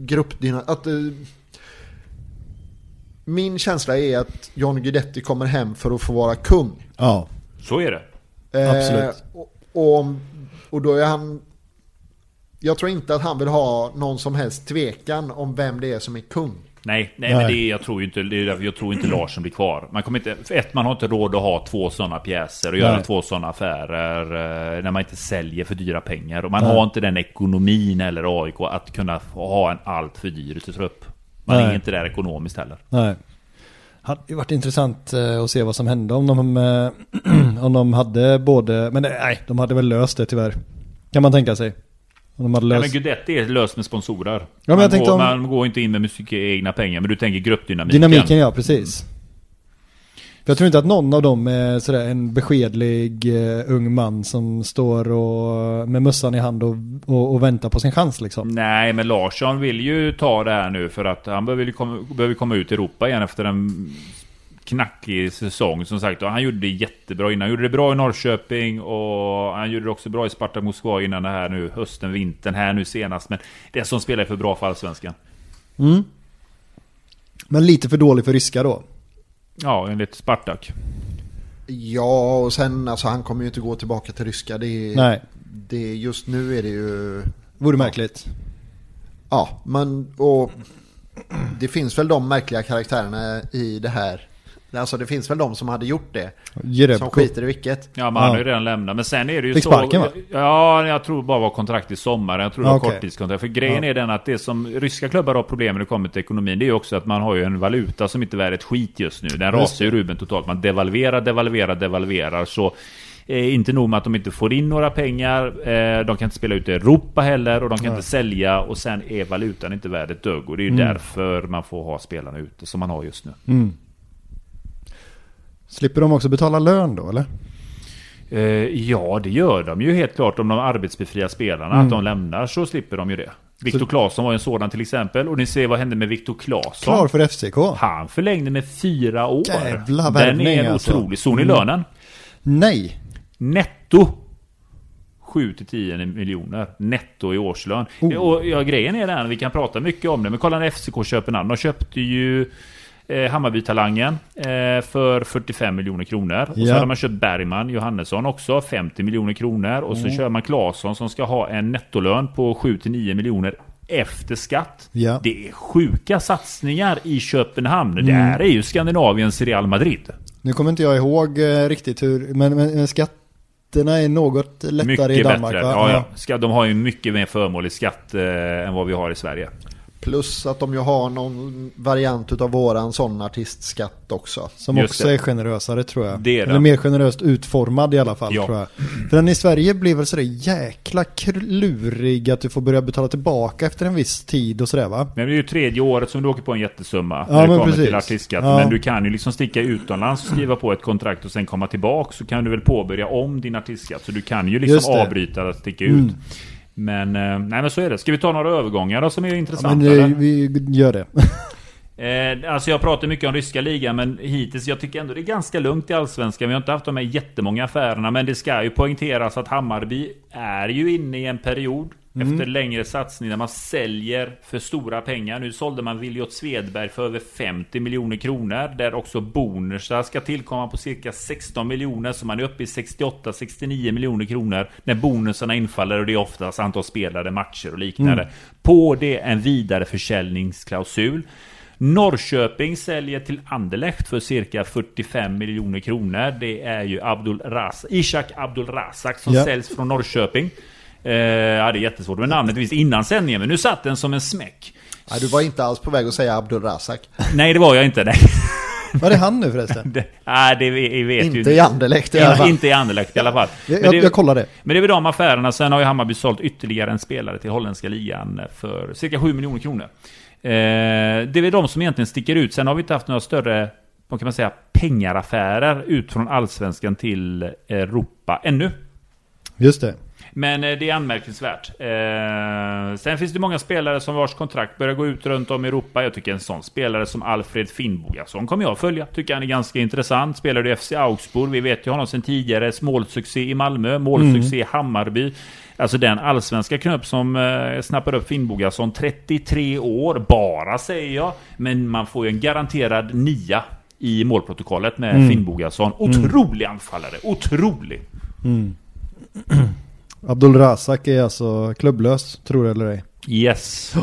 min känsla är att John Guidetti kommer hem för att få vara kung. Ja. Så är det. Absolut. Och då är han... Jag tror inte att han vill ha någon som helst tvekan om vem det är som är kung. Nej. Men jag tror inte Larsson blir kvar. Man kommer inte, man har inte råd att ha 2 sådana pjäser och göra 2 sådana affärer när man inte säljer för dyra pengar. Och man har inte den ekonomin eller AIK att kunna ha en allt för dyr trupp. Man är inte där ekonomiskt heller. Nej. Det hade varit intressant att se vad som hände om de hade både... Men nej, de hade väl löst det tyvärr. Kan man tänka sig. Om de hade löst... men Guidetti är löst med sponsorer. Ja, men man går inte in med mycket egna pengar, men du tänker gruppdynamiken. Dynamiken, ja, precis. För jag tror inte att någon av dem är sådär en beskedlig ung man som står med mössan i hand och väntar på sin chans liksom. Nej, men Larsson vill ju ta det här nu för att han behöver komma ut i Europa igen efter en knackig säsong som sagt. Och han gjorde det jättebra innan. Han gjorde det bra i Norrköping och han gjorde det också bra i Spartak Moskva innan det här nu hösten, vintern här nu senast. Men det som spelar för bra för allsvenskan. Men lite för dålig för ryska då. Ja, enligt Spartak. Ja, och sen alltså, han kommer ju inte gå tillbaka till ryska. Just nu är det ju... Vore märkligt. Ja, men och det finns väl de märkliga karaktärerna i det här. Alltså det finns väl de som hade gjort det. Som skiter i vilket. Ja, man har ju redan lämnat. Men sen är det ju fick så... Sparken, va? Ja, jag tror bara var kontrakt i sommar. Jag tror det var korttidskontrakt. För grejen är den att det som ryska klubbar har problem när det kommer till ekonomin, det är ju också att man har ju en valuta som inte är värd ett skit just nu. Den rasar ju Ruben totalt. Man devalverar. Så inte nog med att de inte får in några pengar. De kan inte spela ut i Europa heller. Och de kan inte sälja. Och sen är valutan inte värd ett dugg. Och det är ju därför man får ha spelarna ute som man har just nu. Slipper de också betala lön då, eller? Ja, det gör de ju helt klart om de arbetsbefria spelarna. Att de lämnar så slipper de ju det. Viktor Claesson var en sådan till exempel. Och ni ser vad hände med Viktor Claesson. Klar för FCK. Han förlängde med 4 år. Jävla värvning. Den är otrolig. Såg ni lönen? Nej. Netto 7-10 miljoner netto i årslön. Och grejen är den, vi kan prata mycket om det. Men kolla när FCK Köpenhamn. De köpte ju Hammarby-talangen för 45 miljoner kronor. Och så hade man köpt Bergman, Johannesson också, 50 miljoner kronor. Och så kör man Claesson som ska ha en nettolön på 7-9 miljoner efter skatt. Det är sjuka satsningar i Köpenhamn. Det här är ju Skandinaviens Real Madrid. Nu kommer inte jag ihåg riktigt hur, men skatterna är något lättare mycket i Danmark. Bättre. Ja. De har ju mycket mer förmånlig skatt än vad vi har i Sverige. Plus att de ju har någon variant av våran sån artistskatt också. Som just också är generösare tror jag. Det är eller mer generöst utformad i alla fall tror jag. För den i Sverige blir väl sådär jäkla lurig att du får börja betala tillbaka efter en viss tid och sådär va? Men det är ju 3:e året som du åker på en jättesumma när det kommer till artistskatt. Men du kan ju liksom sticka utomlands och skriva på ett kontrakt och sen komma tillbaka så kan du väl påbörja om din artistskatt. Så du kan ju liksom avbryta och sticka ut. Men men så är det. Ska vi ta några övergångar då som är intressanta? Vi gör det. Alltså jag pratar mycket om ryska ligan, men hittills jag tycker ändå det är ganska lugnt i allsvenskan. Vi har inte haft de här jättemånga affärerna, men det ska ju poängteras att Hammarby är ju inne i en period efter längre satsning där man säljer för stora pengar. Nu sålde man Viljot Svedberg för över 50 miljoner kronor, där också bonusar ska tillkomma på cirka 16 miljoner, så man är uppe i 68-69 miljoner kronor när bonusarna infaller, och det är oftast antal spelade matcher och liknande. På det en vidare försäljningsklausul. Norrköping säljer till Anderlecht för cirka 45 miljoner kronor. Det är ju Ishak Abdul Razak som säljs från Norrköping. Ja, det är jättesvårt med namnet visst innan sändningen, men nu satt den som en smäck. Ja, du var inte alls på väg att säga Abdulrazak. Nej, det var jag inte. Nej. Var är han nu förresten? Nej, det vet inte ju i Anderlecht i alla fall. Inte i Anderlecht i alla fall. Jag kollar det. Men det är väl de affärerna. Sen har ju Hammarby sålt ytterligare en spelare till holländska ligan för cirka 7 miljoner kronor. Det är väl de som egentligen sticker ut. Sen har vi inte haft några större, vad kan man säga, pengaraffärer ut från allsvenskan till Europa ännu. Just det. Men det är anmärkningsvärt. Sen finns det många spelare som vars kontrakt börjar gå ut runt om i Europa. Jag tycker en sån spelare som Alfred Finnbogason kommer jag följa. Tycker han är ganska intressant. Spelar i FC Augsburg. Vi vet ju honom sen tidigare. Målsuccé i Malmö. Målsuccé i Hammarby. Alltså den allsvenska knöpp som snappar upp Finnbogason. 33 år bara, säger jag. Men man får ju en garanterad 9 i målprotokollet med Finnbogason. Otrolig anfallare. Otrolig. Abdulrazak är alltså klubblös, tror du eller ej? Yes.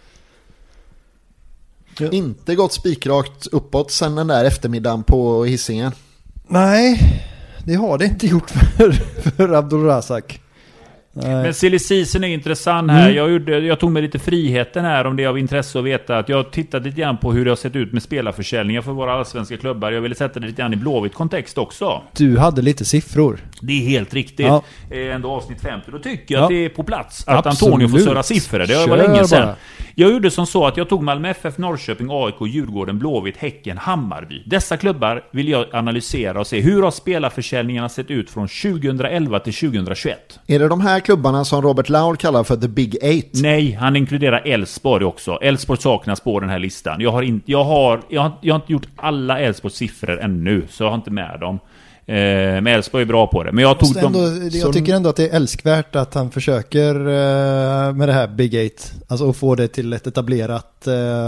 Inte gått spikrakt uppåt sen den där eftermiddagen på Hisingen. Nej, det har det inte gjort för Abdulrazak. Men silly season är intressant här. Jag tog mig lite friheten här om det är av intresse att veta att jag tittade lite grann på hur det har sett ut med spelarförsäljningar för våra allsvenska klubbar. Jag ville sätta det lite grann i Blåvitt kontext också. Du hade lite siffror. Det är helt riktigt. Ja. Ändå avsnitt 50. Då tycker jag att det är på plats att Absolut. Antonio får söra siffror. Det var Kör länge sedan. bara. Jag gjorde som så att jag tog Malmö FF, Norrköping, AIK, Djurgården, Blåvitt, Häcken, Hammarby. Dessa klubbar vill jag analysera och se hur har spelarförsäljningarna sett ut från 2011 till 2021. Är det de här klubbarna som Robert Laul kallar för The Big Eight? Nej, han inkluderar Elfsborg också. Elfsborg saknas på den här listan. Jag har inte gjort alla Elfsborgs siffror ännu, så jag har inte med dem. Men Elfsborg är bra på det. Men jag tog jag tycker ändå att det är älskvärt att han försöker med det här Big Eight. Alltså att få det till ett etablerat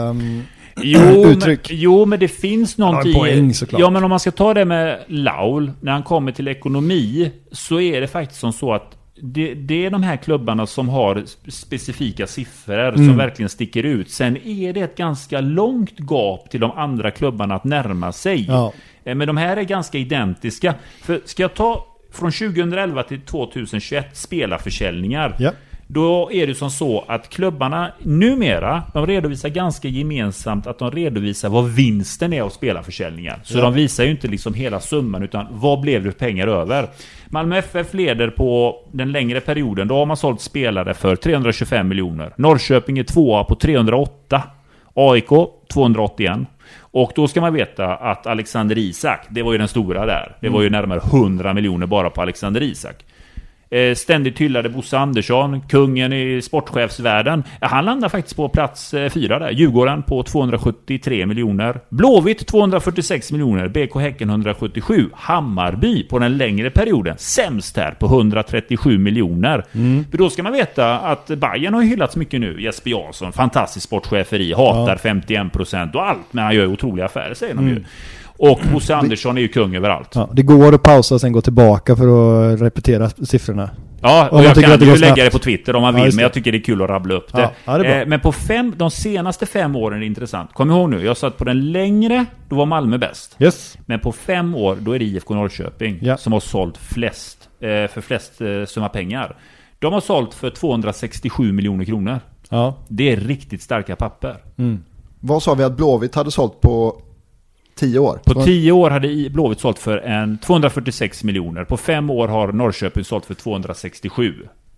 uttryck. Men det finns någonting. Poäng, såklart. Ja, men om man ska ta det med Laul, när han kommer till ekonomi, så är det faktiskt som så att det är de här klubbarna som har specifika siffror som verkligen sticker ut. Sen är det ett ganska långt gap till de andra klubbarna att närma sig. Ja. Men de här är ganska identiska. För ska jag ta från 2011 till 2021 spelarförsäljningar, då är det som så att klubbarna numera, de redovisar ganska gemensamt att de redovisar vad vinsten är av spelarförsäljningar. Så de visar ju inte liksom hela summan, utan vad blev det för pengar över. Malmö FF leder på den längre perioden. Då har man sålt spelare för 325 miljoner. Norrköping är 2 på 308. AIK 281. Och då ska man veta att Alexander Isak, det var ju den stora där. Det var ju närmare 100 miljoner bara på Alexander Isak. Ständigt hyllade Bosse Andersson, kungen i sportchefsvärlden. Han landar faktiskt på plats 4 där. Djurgården på 273 miljoner. Blåvitt 246 miljoner. BK Häcken 177. Hammarby på den längre perioden sämst här på 137 miljoner. För då ska man veta att Bayern har hyllats mycket nu. Jesper Jansson, fantastisk sportcheferi, hatar 51% och allt. Men han gör otroliga affärer, säger de ju. Och Bosse Andersson är ju kung överallt. Ja, det går att pausa och sen gå tillbaka för att repetera siffrorna. Ja, och jag kan ju lägga det på Twitter om man vill, men jag tycker det är kul att rabbla upp det. Ja, det är bra. Men på de senaste 5 åren är det intressant. Kom ihåg nu, jag sa att på den längre, då var Malmö bäst. Yes. Men på 5 år, då är det IFK Norrköping som har sålt för flest summa pengar. De har sålt för 267 miljoner kronor. Ja. Det är riktigt starka papper. Vad sa vi att Blåvitt hade sålt på 10 år? På 10 år hade Blåvitt sålt för 246 miljoner. På 5 år har Norrköping sålt för 267.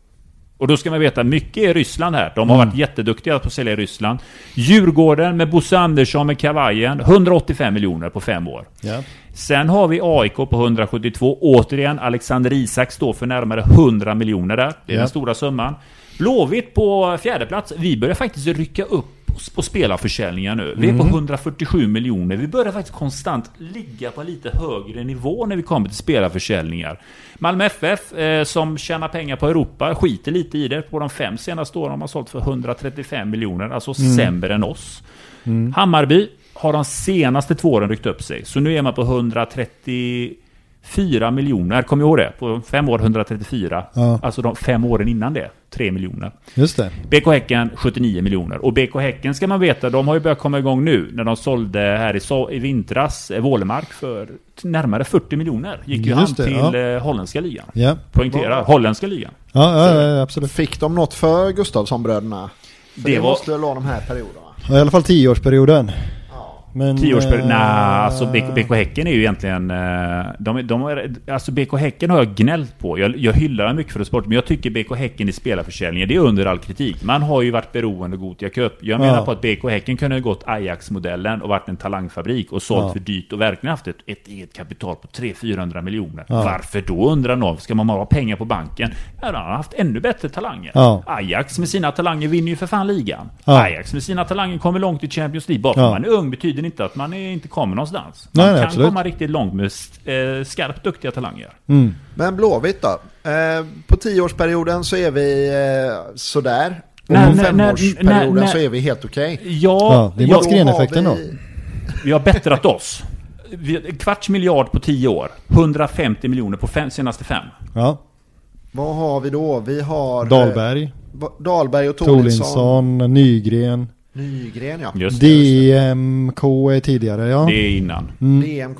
Och då ska man veta, mycket är Ryssland här. De har varit jätteduktiga på att sälja i Ryssland. Djurgården med Bosse Andersson med kavajen, 185 miljoner på 5 år. Ja. Sen har vi AIK på 172. Återigen, Alexander Isak står för närmare 100 miljoner där. Det är den stora summan. Blåvitt på 4:e plats. Vi börjar faktiskt rycka upp på spelarförsäljningar nu. Vi är på 147 miljoner. Vi börjar faktiskt konstant ligga på lite högre nivå när vi kommer till spelarförsäljningar. Malmö FF som tjänar pengar på Europa skiter lite i det. På de 5 senaste åren har man sålt för 135 miljoner. Alltså sämre än oss. Hammarby har de senaste 2 åren ryckt upp sig. Så nu är man på 134 4 miljoner, kom jag ihåg det? På 5 år 134. Ja. Alltså de 5 åren innan det, 3 miljoner. Just det. BK Häcken 79 miljoner. Och BK Häcken ska man veta, de har ju börjat komma igång nu. När de sålde här i vintras Wålemark för närmare 40 miljoner. Gick ju han till holländska ligan. Ja. Poängtera, holländska ligan. Ja, absolut. Fick de något för Gustafsson-bröderna? Det måste väl vara de här perioderna. Ja, i alla fall 10-årsperioden. Men 10-årsperiod. Alltså BK Häcken är ju egentligen alltså BK Häcken har jag gnällt på. Jag hyllar mycket för sport, men jag tycker BK Häcken i spelarförsäljningen, det är under all kritik. Man har ju varit beroende av Gothia Cup. Jag menar på att BK Häcken kunde ha gått Ajax-modellen och varit en talangfabrik och sålt för dyrt och verkligen haft ett eget kapital på 300-400 miljoner. Varför då, undrar någon? Ska man ha pengar på banken? Ja, de har haft ännu bättre talanger. Ajax med sina talanger vinner ju för fan ligan. Ajax med sina talanger kommer långt i Champions League. Bara för man är ung betyder inte att man inte kommer någonstans. Man kan absolut komma riktigt långt med skarpt duktiga talanger. Men Blåvitt då? På 10-årsperioden så är vi sådär. Och på 5-årsperioden så är vi helt okej. Ja, det är Mats Green-effekten då. Vi har bättrat oss. 250 miljoner på 10 år. 150 miljoner på senaste 5. Ja. Vad har vi då? Vi har Dahlberg och Tolinsson, Nygren, ja. Just DMK är tidigare, ja. Det är innan. DMK,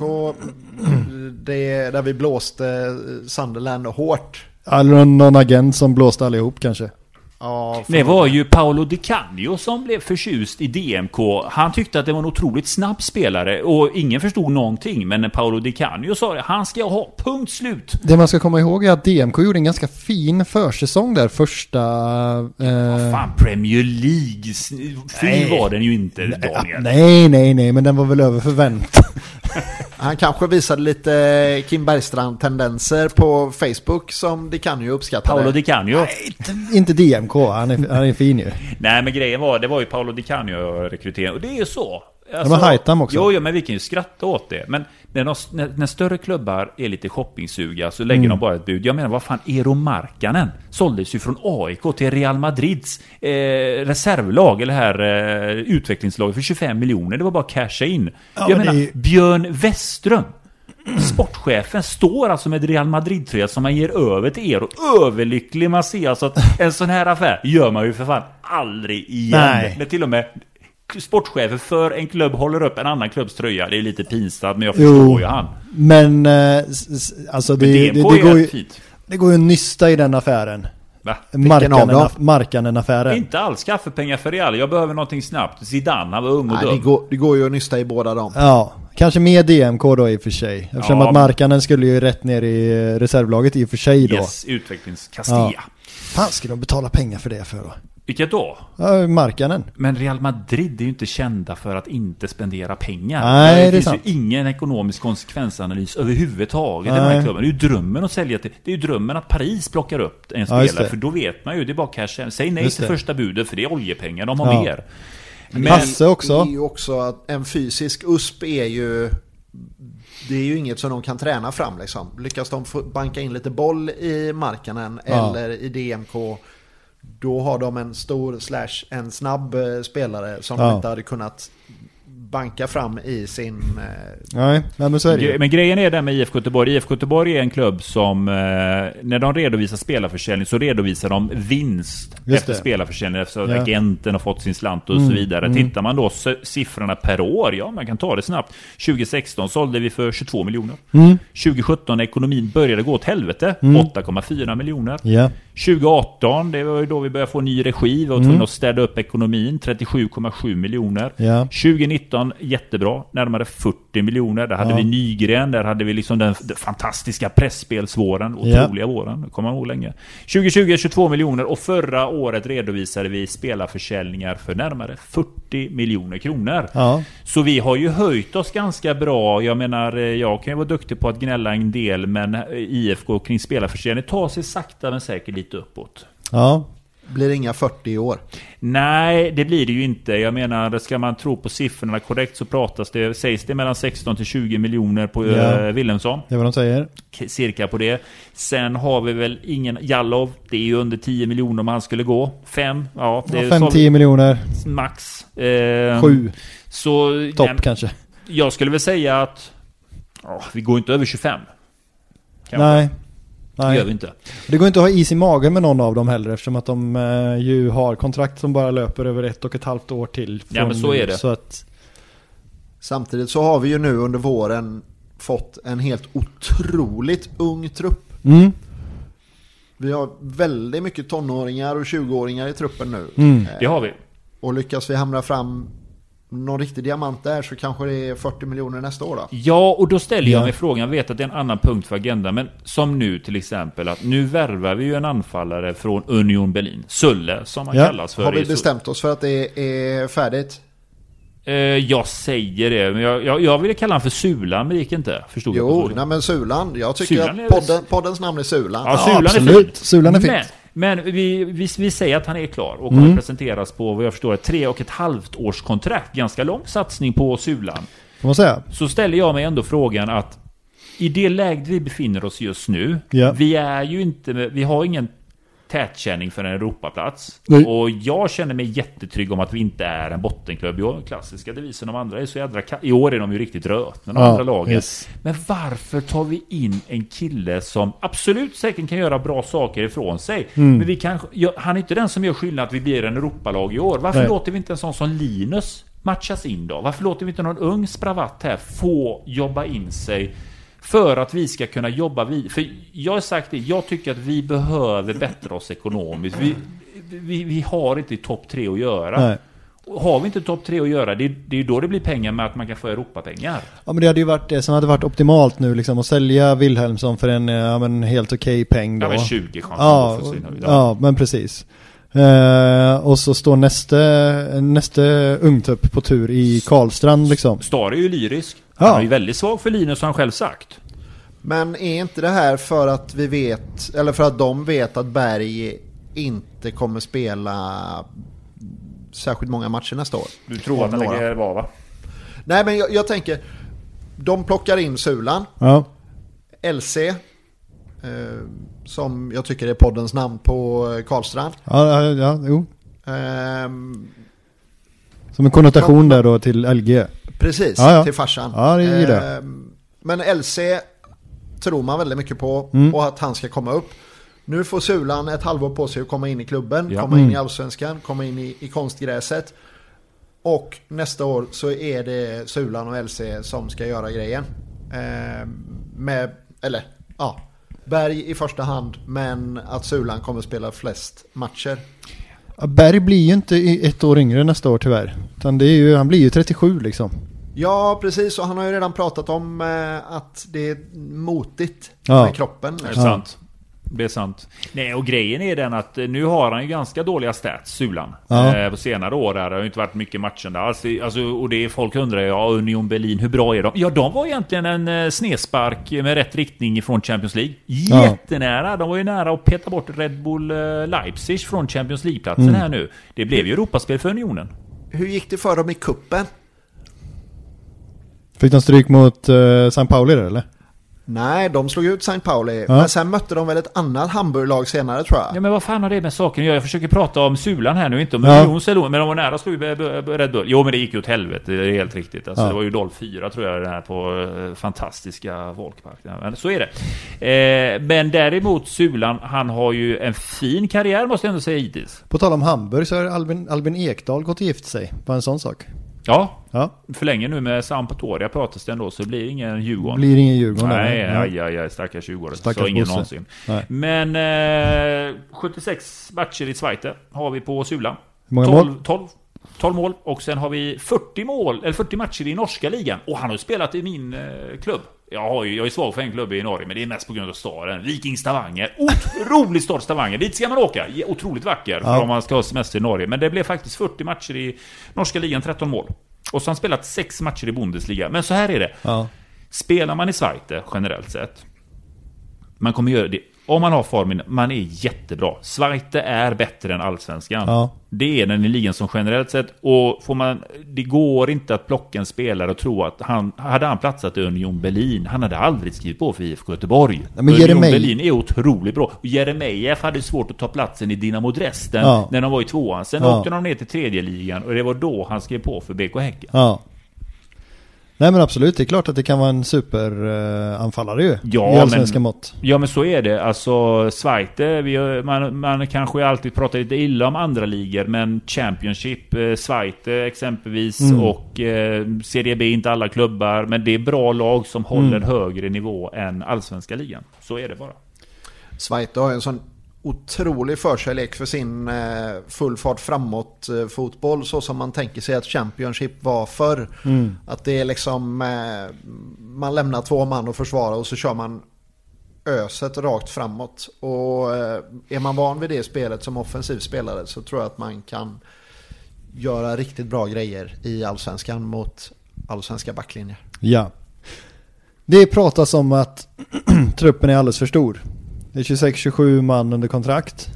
det där vi blåste Sunderland hårt. Eller någon agent som blåste allihop kanske. Ja, det var ju Paolo Di Canio som blev förtjust i DMK. Han tyckte att det var en otroligt snabb spelare och ingen förstod någonting, men Paolo Di Canio sa det, han ska ha, punkt slut. Det man ska komma ihåg är att DMK gjorde en ganska fin försäsong där första fan, Premier League fin var den ju inte, Daniel. Nej, men den var väl över förväntan. Han kanske visade lite Kim Bergstrand-tendenser på Facebook som Di Canio uppskattade. Paolo Di Canio? Nej, inte DMK, han är fin ju. Nej, men grejen var, det var ju Paolo Di Canio rekrytering. Och det är ju så. Alltså, de har Haitam också. Jo, men vi kan ju skratta åt det. Men när större klubbar är lite shoppingsuga så lägger de bara ett bud. Jag menar, vad fan, Eero Markkanen såldes ju från AIK till Real Madrids reservlag, eller här utvecklingslag för 25 miljoner. Det var bara casha in. Ja, jag menar, Björn Westström, sportchefen, står alltså med Real Madrid-tröja som man ger över till er, och överlycklig man ser alltså att en sån här affär gör man ju för fan aldrig igen. Nej. När till och med sportchefen för en klubb håller upp en annan klubbs tröja. Det är lite pinsamt, men jag förstår ju han. Men alltså det går ju en nysta i den affären. Markkanen-affären. Inte alls kaffepengar för Real. Jag behöver någonting snabbt. Zidane, han var ung och dum. Det går ju att nysta i båda dem. Ja, kanske med DMK då i och för sig. Eftersom att Markkanen skulle ju rätt ner i reservlaget i och för sig då. Yes, utvecklingskastia. Ja. Fan, ska de betala pengar för det för då? Vilket då? Ja, Markkanen. Men Real Madrid är ju inte kända för att inte spendera pengar. Nej, det finns ju ingen ekonomisk konsekvensanalys överhuvudtaget. Det är ju drömmen att sälja till. Det är ju drömmen att Paris plockar upp en spelare. För då vet man ju, det är bara cash. Säg nej till första budet, för det är oljepengar. De har mer. Men Hasse också. Det är ju också att en fysisk USP är ju... Det är ju inget som de kan träna fram liksom. Lyckas de få banka in lite boll i Markkanen eller i DMK, då har de en stor / en snabb spelare som de inte hade kunnat banka fram i sin... Nej, men så är det. Men grejen är det med IFK Göteborg. IFK Göteborg är en klubb som när de redovisar spelarförsäljning så redovisar de vinst efter spelarförsäljning, efter att agenten har fått sin slant och så vidare. Tittar man då siffrorna per år, man kan ta det snabbt. 2016 sålde vi för 22 miljoner. 2017 ekonomin började gå åt helvete, 8,4 miljoner. 2018, det var ju då vi började få ny regi och tvungna att städa upp ekonomin, 37,7 miljoner. 2019, jättebra, närmare 40 miljoner. Där hade vi Nygren, där hade vi liksom den fantastiska pressspelsvåren, otroliga våren, det kommer man ihåg länge. 2020, 22 miljoner, och förra året redovisade vi spelarförsäljningar för närmare 40 miljoner kronor. Så vi har ju höjt oss ganska bra. Jag menar, jag kan ju vara duktig på att gnälla en del, men IFK kring spelarförsäljning tar sig sakta men säkert lite uppåt. Blir det inga 40 i år? Nej, det blir det ju inte. Jag menar, ska man tro på siffrorna korrekt så sägs det mellan 16 till 20 miljoner på Wilhelmsson. Det är vad de säger. Cirka på det. Sen har vi väl ingen Jallov. Det är ju under 10 miljoner om han skulle gå. 5, 5-10 miljoner. Max. 7. Så topp kanske. Jag skulle väl säga att vi går inte över 25. Nej. Det gör vi inte. Det går inte att ha is i magen med någon av dem heller, eftersom att de ju har kontrakt som bara löper över 1,5 år till. Ja, men så är det. Så att... Samtidigt så har vi ju nu under våren fått en helt otroligt ung trupp. Vi har väldigt mycket tonåringar och 20-åringar i truppen nu. Det har vi. Och lyckas vi hamna fram någon riktig diamant där, så kanske det är 40 miljoner nästa år då. Ja, och då ställer jag mig frågan, jag vet att det är en annan punkt för agendan, men som nu till exempel, att nu värvar vi ju en anfallare från Union Berlin, Sulle som han kallas för. Har vi bestämt oss för att det är färdigt? Jag säger det, men jag ville kalla han för Sulan, men det gick inte. Förstod jo, nej men Sulan, jag tycker Sulan att poddens namn är Sulan. Ja, Sulan absolut. är fint. Sulan är fint. Men vi säger att han är klar och kommer presenteras på, vad jag förstår, ett 3,5 års kontrakt. Ganska lång satsning på Sulan. Får man säga. Så ställer jag mig ändå frågan att i det läget vi befinner oss just nu, vi är ju inte, vi har ingen tätkänning för en Europaplats. Och jag känner mig jättetrygg om att vi inte är en bottenklubb. Den klassiska devisen, de andra är så jädra i år är de ju riktigt röt, de andra lagen. Yes. Men varför tar vi in en kille som absolut säkert kan göra bra saker ifrån sig, men vi kan, han är inte den som gör skillnad att vi blir en Europalag i år. Varför låter vi inte en sån som Linus matchas in då? Varför låter vi inte någon ung spravatt här få jobba in sig för att vi ska kunna jobba vid? För jag har sagt det, jag tycker att vi behöver bättre oss ekonomiskt. Vi har inte topp 3 att göra. Nej. Har vi inte topp 3 att göra, det är ju då det blir pengar med att man kan få Europapengar. Ja, men det hade ju varit det som hade varit optimalt nu liksom, att sälja Wilhelmsson för en helt okej peng då. Ja, men 20 chanser. Ja, men precis. Och så står nästa ungtupp på tur i Karlstrand liksom. Star är ju lyrisk. Han är ju väldigt svag för Linus, har han själv sagt. Men är inte det här för att vi vet, eller för att de vet att Berg inte kommer spela särskilt många matcher nästa år? Du tror att han lägger var, va? Nej, men jag tänker, de plockar in Sulan. LC, som jag tycker är poddens namn på Karlstrand. Jo. Som en konnotation där då till LG. Precis, till farsan. Ja, det är det. Men LC tror man väldigt mycket på, och att han ska komma upp. Nu får Sulan ett halvår på sig att komma in i klubben, komma in i Allsvenskan, komma in i konstgräset. Och nästa år så är det Sulan och LC som ska göra grejen. Berg i första hand, men att Sulan kommer spela flest matcher. Berg blir ju inte 1 år yngre nästa år tyvärr. Utan han blir ju 37 liksom. Ja, precis. Och han har ju redan pratat om att det är motigt med kroppen. Det är sant. Det är sant. Nej, och grejen är den att nu har han ju ganska dåliga stats, Sulan. På senare år där har ju inte varit mycket matchen där. Alltså, och det är, folk undrar, Union Berlin, hur bra är de? Ja, de var egentligen en snedspark med rätt riktning från Champions League. Jättenära. De var ju nära att peta bort Red Bull Leipzig från Champions League-platsen här nu. Det blev ju Europaspel för Unionen. Hur gick det för dem i kuppen? Fick de stryk mot St. Pauli eller? Nej, de slog ut St. Pauli. Men sen mötte de väl ett annat Hamburglag senare, tror jag. Ja, men vad fan har det med saken? Jag försöker prata om Sulan här nu, inte om Union, men de var nära att slå ut Red Bull. Jo, men det gick ju åt helvete, det är helt riktigt. Alltså, det var ju Dolph 4, tror jag, den här på fantastiska Volkpark. Men så är det. Men däremot Sulan, han har ju en fin karriär, måste jag ändå säga hittills. På tal om Hamburg så har Albin Ekdal gått och gift sig. På en sån sak. Ja. För länge nu med Sampdoria pratas det ändå, så det blir ingen Djurgården. Blir ingen Djurgården. Nej, stackars Djurgården. Så ingen någonsin. Nej. Men 76 matcher i Schweiz har vi på Sulan. 12 mål. Och sen har vi 40 matcher i norska ligan. Och han har spelat i min klubb. Jag är svag för en klubb i Norge, men det är mest på grund av staden. Viking Stavanger. Otroligt stort Stavanger. Dit ska man åka. Otroligt vacker för om man ska ha semester i Norge. Men det blev faktiskt 40 matcher i norska ligan, 13 mål. Och så har han spelat 6 matcher i Bundesliga. Men så här är det. Spelar man i Schweiz generellt sett, man kommer göra det. Om man har formen, man är jättebra. Schweiz är bättre än Allsvenskan. Det är den i ligan som generellt sett. Och det går inte att plocka en spelare och tro att hade han platsat i Union Berlin, han hade aldrig skrivit på för IFK Göteborg. Union Berlin är otroligt bra. Och Jeremejeff hade svårt att ta platsen i Dynamo Dresden när de var i 2:an. Sen åkte de ner till 3:e ligan och det var då han skrev på för BK Häcken. Nej men absolut, det är klart att det kan vara en superanfallare ju. Ja, i allsvenska mått. Ja men så är det. Alltså Schweite, man kanske alltid pratar lite illa om andra ligor, men Championship, Schweite exempelvis och Serie B, inte alla klubbar, men det är bra lag som håller högre nivå än allsvenska ligan. Så är det bara. Schweite har en sån otrolig förkärlek för sin full fart framåt fotboll, så som man tänker sig att Championship var förr. Att det är liksom man lämnar 2 man och försvarar och så kör man öset rakt framåt. Och är man van vid det spelet som offensiv spelare så tror jag att man kan göra riktigt bra grejer i allsvenskan mot allsvenska backlinjer. Ja. Det pratas om att truppen är alldeles för stor. Det är 26-27 man under kontrakt.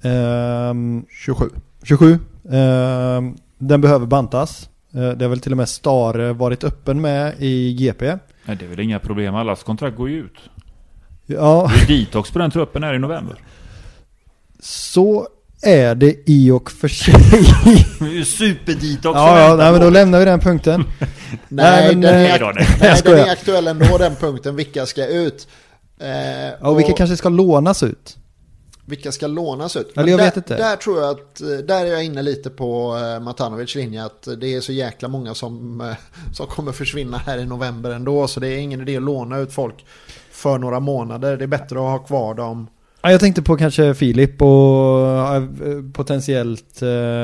27. Den behöver bantas. Det har väl till och med Stare varit öppen med i GP. Nej, det är väl inga problem. Allas kontrakt går ju ut. Ja. Det är detox på den truppen här i november. Så är det i och för sig. Superdetox. Ja, nej, men då lämnar vi den punkten. Nej, den är aktuell ändå, den punkten. Vilka ska ut? Och vilka kanske ska lånas ut? Vilka ska lånas ut? Eller jag vet inte. Där tror jag att, där är jag inne lite på Matanovics linje, att det är så jäkla många som kommer försvinna här i november ändå, så det är ingen idé att låna ut folk för några månader. Det är bättre att ha kvar dem. Ja, jag tänkte på kanske Filip och potentiellt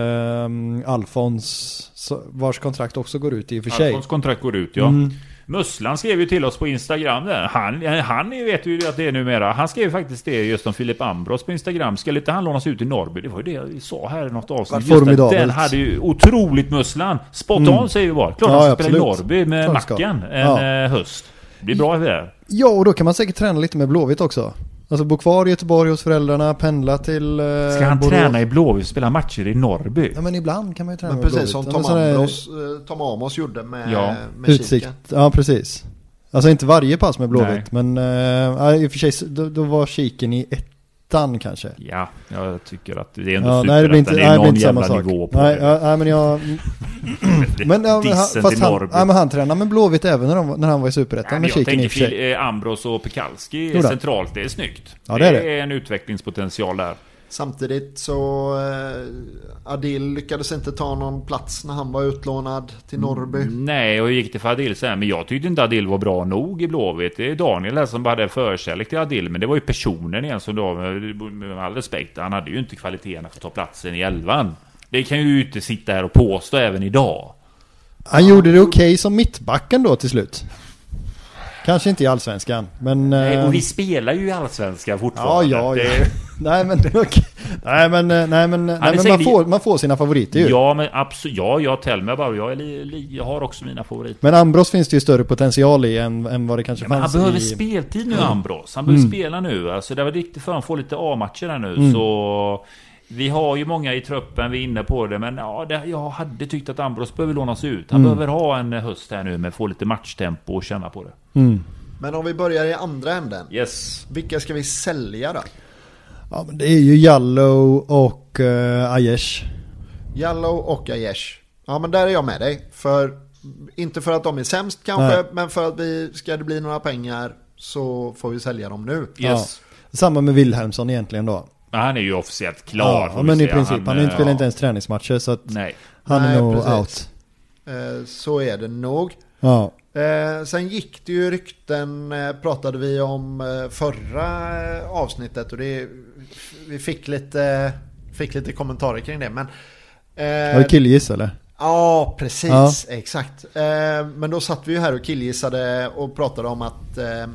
Alfons, vars kontrakt också går ut i och för sig. Alfons kontrakt går ut, ja. Musslan skrev ju till oss på Instagram där. Han vet ju att det är numera. Han skrev faktiskt det just om Filip Ambros på Instagram. Ska lite han lånas ut i Norrby? Det var ju det jag sa här i något avsnitt. Just den hade ju otroligt Musslan. Spot on säger vi bara. Klart han ska spela i Norrby med Macken en höst. Det blir bra det där. Ja, och då kan man säkert träna lite med Blåvitt också. Alltså bo kvar i Göteborg hos föräldrarna, pendla till Ska han träna i Blåvitt och spela matcher i Norrby? Ja, men ibland kan man ju träna med precis Blåvitt. som Tom Amos gjorde med Utsikt. Ja, precis. Alltså inte varje pass med Blåvitt, men i och för sig då var kiken i ettan kanske. Ja, jag tycker att det är ändå nej, det blir inte, det är någon samma jävla sak. nivå på nej, det. Nej, men jag men han tränar med Blåvitt även när han var i Superettan med kiken i och för sig. Jag tänker Ambros och Pekalski centralt, det är snyggt. Ja, det är en utvecklingspotential där. Samtidigt så Adil lyckades inte ta någon plats när han var utlånad till Norrby. Nej, och gick till för Adil sen. Men jag tyckte inte Adil var bra nog i Blåvitt. Det är Daniel här som bara hade förkärlek till Adil. Men det var ju personen igen som då, med all respekt, han hade ju inte kvaliteterna för att ta platsen i 11. Det kan ju inte sitta här och påstå även idag. Han gjorde det okej som mittbacken då till slut. Kanske inte i allsvenskan, men nej, och vi spelar ju i allsvenskan fortfarande. Ja. Nej men man får sina favoriter ju. Ja, men absolut. Ja, jag tell mig bara. Jag har också mina favoriter. Men Ambros finns det ju större potential i än vad det kanske fanns. Han behöver speltid nu, Ambros. Han behöver spela nu. Alltså det var viktigt för att få lite A-matcher där nu. Så vi har ju många i truppen, vi är inne på det. Men jag hade tyckt att Ambros behöver lånas ut. Han behöver ha en höst här nu med få lite matchtempo och känna på det. Men om vi börjar i andra änden. Yes. Vilka ska vi sälja då? Ja, men det är ju Jallow och Aiesh. Jallow och Aiesh. Ja, men där är jag med dig. Inte för att de är sämst kanske, men för att ska det bli några pengar så får vi sälja dem nu. Yes. Ja. Samma med Wilhelmsson egentligen då. Han är ju officiellt klar. Ja, men i princip. Han spelar inte ens träningsmatcher, så att han är nog out. Så är det nog. Ja. Sen gick det ju rykten, pratade vi om förra avsnittet, och vi fick lite kommentarer kring det. Men, var det killgiss eller? Ja, precis. Ja. Exakt. Men då satt vi ju här och killgissade och pratade om att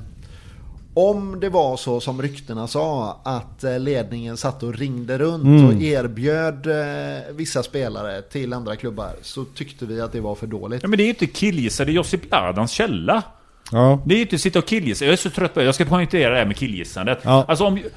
om det var så som ryktena sa, att ledningen satt och ringde runt och erbjöd vissa spelare till andra klubbar, så tyckte vi att det var för dåligt. Ja, men det är ju inte killgissa, det är Josip Bladans källa. Ja. Det är ju inte sitta och killgissa. Jag är så trött på det. Jag ska poängtera det här med killgissandet. Ja. Alltså om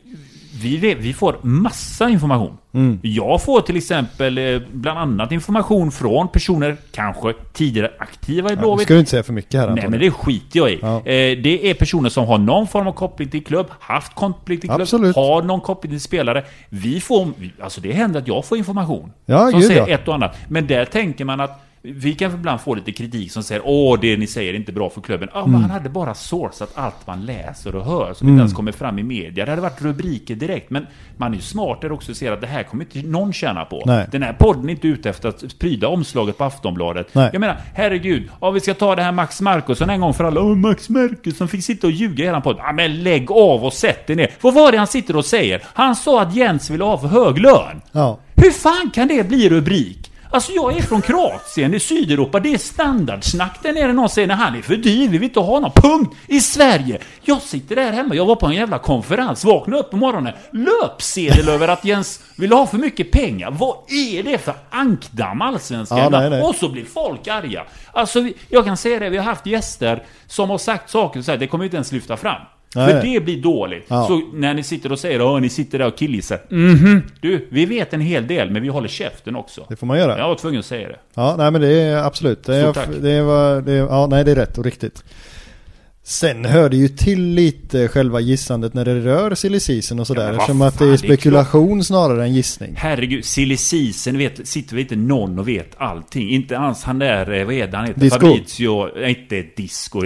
vi får massa information. Jag får till exempel bland annat information från personer kanske tidigare aktiva i Blåvitt. Ska du inte säga för mycket här, Anton? Nej, men det skiter jag i. Ja. Det är personer som har någon form av koppling till klubb, haft koppling till klubb, absolut, har någon koppling till spelare. Alltså det händer att jag får information som säger ett och annat. Men där tänker man att vi kan ibland få lite kritik som säger det ni säger är inte bra för klubben. Men han hade bara sourcat allt man läser och hör som inte ens kommer fram i media. Det hade varit rubriker direkt, men man är ju smart där också och ser att det här kommer inte någon tjäna på. Nej. Den här podden är inte ute efter att sprida omslaget på Aftonbladet. Nej. Jag menar, herregud, vi ska ta det här Max Markusson en gång för alla. Max Markusson fick sitta och ljuga i hela podden. Men lägg av och sätt dig ner. Vad var det han sitter och säger? Han sa att Jens vill ha för hög lön. Ja. Hur fan kan det bli rubrik? Alltså jag är från Kroatien i Sydeuropa. Det är standardsnack där nere. Någon säger när han är för dyr, vi vill inte ha någon. Punkt. I Sverige. Jag sitter där hemma. Jag var på en jävla konferens. Vaknade upp på morgonen. Löpsedel över att Jens vill ha för mycket pengar. Vad är det för ankdamm allsvenskan? Ja, nej. Och så blir folk arga. Alltså jag kan säga det. Vi har haft gäster som har sagt saker så här, det kommer inte ens lyfta fram. Nej. För det blir dåligt. Ja. Så när ni sitter och säger ni sitter där och killgissar. Du, vi vet en hel del, men vi håller käften också. Det får man göra. Jag var tvungen att säga det. Ja, nej men det är absolut. Det är rätt och riktigt. Sen hör det ju till lite själva gissandet när det rör silly season och sådär. Som att det är spekulation snarare än gissning. Herregud, silly season sitter vi inte någon och vet allting. Inte ens han där, vad är det han heter? Disco. Fabrizio, inte disco.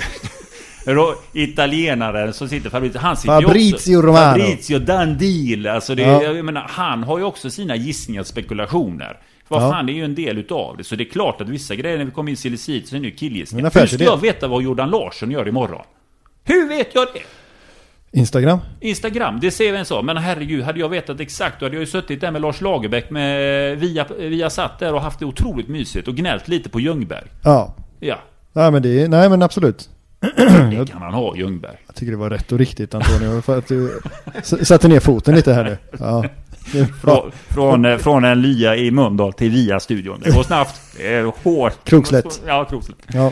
Italienare som sitter Fabrizio Romano. Fabrizio Dandil. Alltså jag menar, han har ju också sina gissningar och spekulationer. Vad fan, det är ju en del utav det. Så det är klart att vissa grejer när vi kommer in i silly så är det ju killgissningar. Hur ska jag veta vad Jordan Larsson gör imorgon? Hur vet jag det? Instagram, det ser vi en så. Men herregud, hade jag vetat exakt, då hade jag ju suttit där med Lars Lagerbäck via satt där och haft det otroligt mysigt och gnällt lite på Ljungberg. Ja. Nej men absolut. Det kan han ha, Ljungberg. Jag tycker det var rätt och riktigt, Antonio, för att du satte ner foten lite här nu. Ja. Från en lya i Mölndal till via studion. Det går snabbt. Det är hårt. Krokslätt. Ja, Krokslätt. Ja.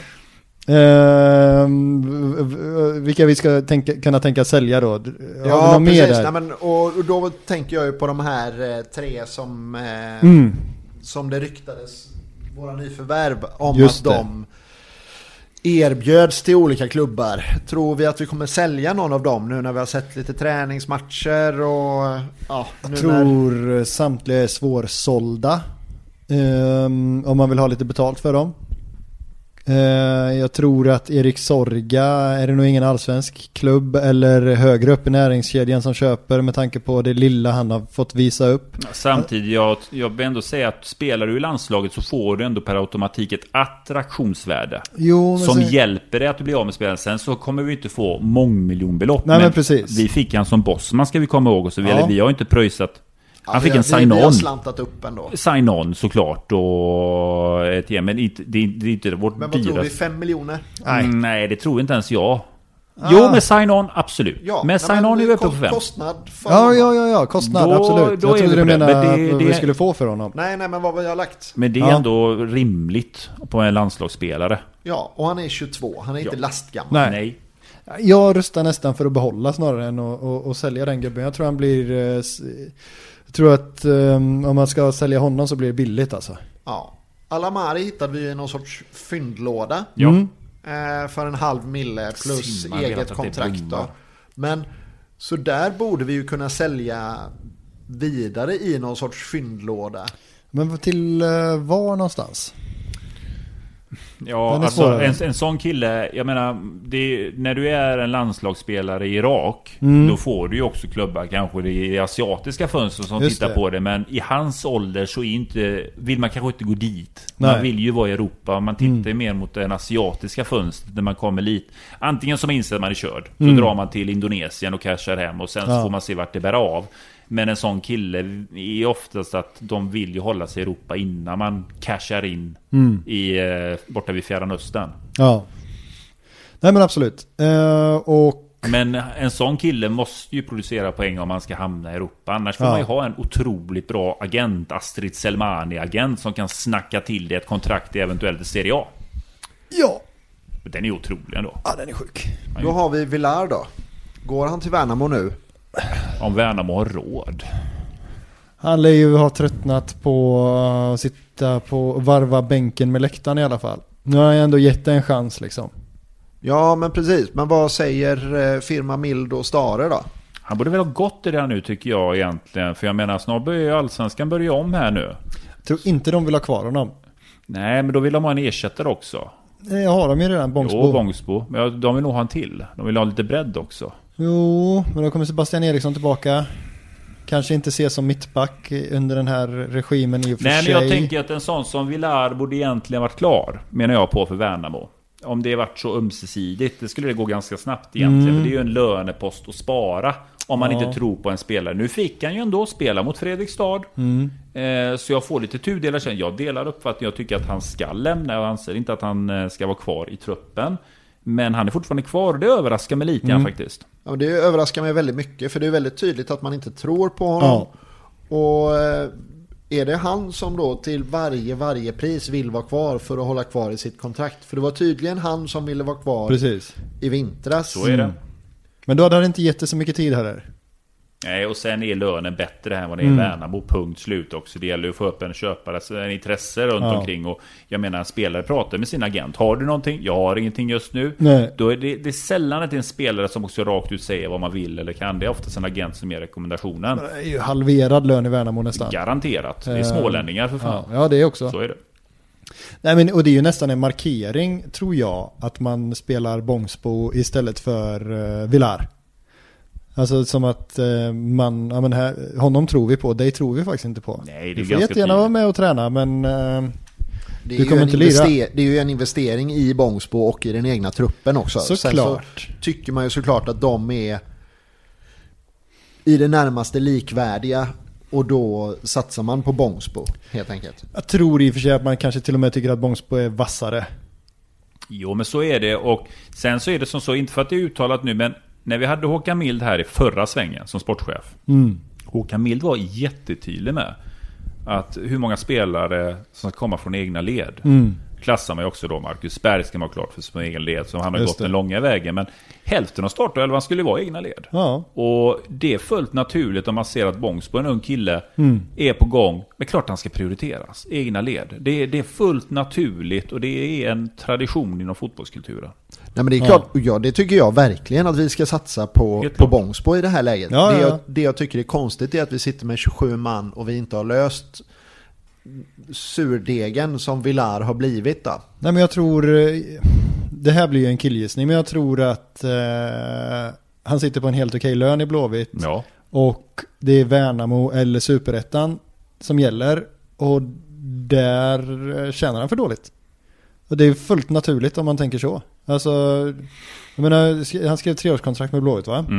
Vilka vi ska kunna tänka sälja då? Ja, precis. Nej, men, och då tänker jag ju på de här 3 som det ryktades, våra nyförvärv, om just att de erbjöds till olika klubbar. Tror vi att vi kommer sälja någon av dem nu när vi har sett lite träningsmatcher och jag tror samtliga är svårsålda om man vill ha lite betalt för dem. Jag tror att Erik Sorga är det nog ingen allsvensk klubb eller högre upp i näringskedjan som köper med tanke på det lilla han har fått visa upp. Samtidigt, jag vill ändå säga att spelar du i landslaget så får du ändå per automatik ett attraktionsvärde som hjälper dig att du blir av med spelaren. Sen så kommer vi inte få mångmiljonbelopp. Nej, men precis. Vi fick han som boss, man ska vi komma ihåg. Och så vi har inte pröjsat. Han fick en sign-on. Vi har slantat upp ändå. Sign-on såklart och men det är inte vårt men vad tror vi, 5 miljoner? Nej, det tror inte ens jag. Jo, med sign-on, absolut. Ja, med sign-on är vi uppe på 5. Kostnad för Ja, kostnad, då, absolut. Då jag trodde du menade vad vi det skulle få för honom. Nej, men vad vi har lagt. Men det är ändå rimligt på en landslagsspelare. Ja, och han är 22. Han är inte lastgammal. Nej. Jag röstar nästan för att behålla snarare än att sälja den gubben. Jag tror han blir... Jag tror att om man ska sälja honom så blir det billigt alltså. Ja. Alamari hittade vi i någon sorts fyndlåda. Ja. För 500 000 plus eget kontrakt då. Men så där borde vi ju kunna sälja vidare i någon sorts fyndlåda. Men till var någonstans? Ja, alltså en sån kille, jag menar, när du är en landslagsspelare i Irak, då får du ju också klubbar, kanske det asiatiska fönster som tittar på det, men i hans ålder så vill man kanske inte gå dit. Nej. Man vill ju vara i Europa, man tittar mer mot den asiatiska fönstret när man kommer lite. Antingen som inser att man är körd, så drar man till Indonesien och cashar hem och sen så får man se vart det bär av. Men en sån kille är oftast att de vill ju hålla sig i Europa innan man cashar in borta vid Fjärran Östern. Ja. Nej men absolut. Men en sån kille måste ju producera poäng om man ska hamna i Europa. Annars får man ju ha en otroligt bra agent, Astrid Selmani-agent, som kan snacka till det ett kontrakt i eventuellt Serie A. Ja. Den är otrolig ändå. Ja, den är sjuk. Då har vi Villar då. Går han till Värnamo nu? Om Värnamo har råd. Han lär ju ha tröttnat på att sitta på varva bänken med läktaren i alla fall. Nu har jag ändå gett en chans liksom. Ja, men precis. Men vad säger firma Mild och Stare då? Han borde väl ha gått i det här nu tycker jag egentligen. För jag menar, snart börjar ju Allsvenskan börja om här nu. Jag tror inte de vill ha kvar honom. Nej, men då vill de ha en ersättare också. Det har de ju redan, Bångsbo. Jo, Bångsbo. Men de vill nog ha en till. De vill ha lite bredd också. Jo, men då kommer Sebastian Eriksson tillbaka. Kanske inte ses som mittback under den här regimen i och för sig. Nej, men jag tänker att en sån som Villar borde egentligen varit klar, menar jag på, för Värnamo. Om det varit så ömsesidigt, det skulle det gå ganska snabbt egentligen. För det är ju en lönepost att spara om man inte tror på en spelare. Nu fick han ju ändå spela mot Fredrikstad. Så jag får lite tudelar sen. Jag delar uppfattningen, jag tycker att han ska lämna. Jag anser inte att han ska vara kvar i truppen. Men han är fortfarande kvar, det överraskar mig lite grann faktiskt. Ja, det överraskar mig väldigt mycket, för det är väldigt tydligt att man inte tror på honom. Ja. Och är det han som då till varje pris vill vara kvar för att hålla kvar i sitt kontrakt? För det var tydligen han som ville vara kvar i vintras. Så är det. Men då hade han inte gett det så mycket tid heller. Nej, och sen är lönen bättre här än vad det är i Värnamo, punkt slut också. Det gäller ju att få upp en köpare, en intresse runt omkring. Och jag menar, en spelare pratar med sin agent. Har du någonting? Jag har ingenting just nu. Nej. Då är det är sällan att det är en spelare som också rakt ut säger vad man vill eller kan. Det är oftast en agent som ger rekommendationen. Det är ju halverad lön i Värnamo nästan. Garanterat. Det är smålänningar för fan. Ja, det är också. Så är det. Nej, men, och det är ju nästan en markering, tror jag, att man spelar Bångsbo istället för Villar. Alltså som att honom tror vi på, dig tror vi faktiskt inte på. Nej, det är du får ganska jättegärna vara med och träna, men du kommer inte lira. Det är ju en investering i Bångsbo och i den egna truppen också. Såklart. Sen så tycker man ju såklart att de är i det närmaste likvärdiga, och då satsar man på Bångsbo helt enkelt. Jag tror i och för sig att man kanske till och med tycker att Bångsbo är vassare. Jo, men så är det. Och sen så är det som så, inte för att det är uttalat nu, men när vi hade Håkan Mild här i förra svängen som sportchef. Håkan Mild var jättetydlig med att hur många spelare som ska komma från egna led. Klassar man ju också då. Marcus Berg ska man ha klart för sin egen led, så han har gått den långa vägen. Men hälften av startelvan skulle vara egna led. Ja. Och det är fullt naturligt om man ser att Bångsbo, en ung kille, är på gång. Men klart han ska prioriteras. Egna led. Det är fullt naturligt, och det är en tradition inom fotbollskulturen. Nej, men det är klart, ja, det tycker jag verkligen att vi ska satsa på Bångsbo i det här läget. Ja. Det jag tycker är konstigt är att vi sitter med 27 man och vi inte har löst surdegen som Villar har blivit då. Nej, men jag tror, det här blir ju en killgissning, men jag tror att han sitter på en helt okej lön i Blåvitt. Ja. Och det är Värnamo eller Superettan som gäller, och där tjänar han för dåligt. Och det är fullt naturligt om man tänker så. Alltså, jag menar, han skrev 3-årskontrakt med Blåvitt, va?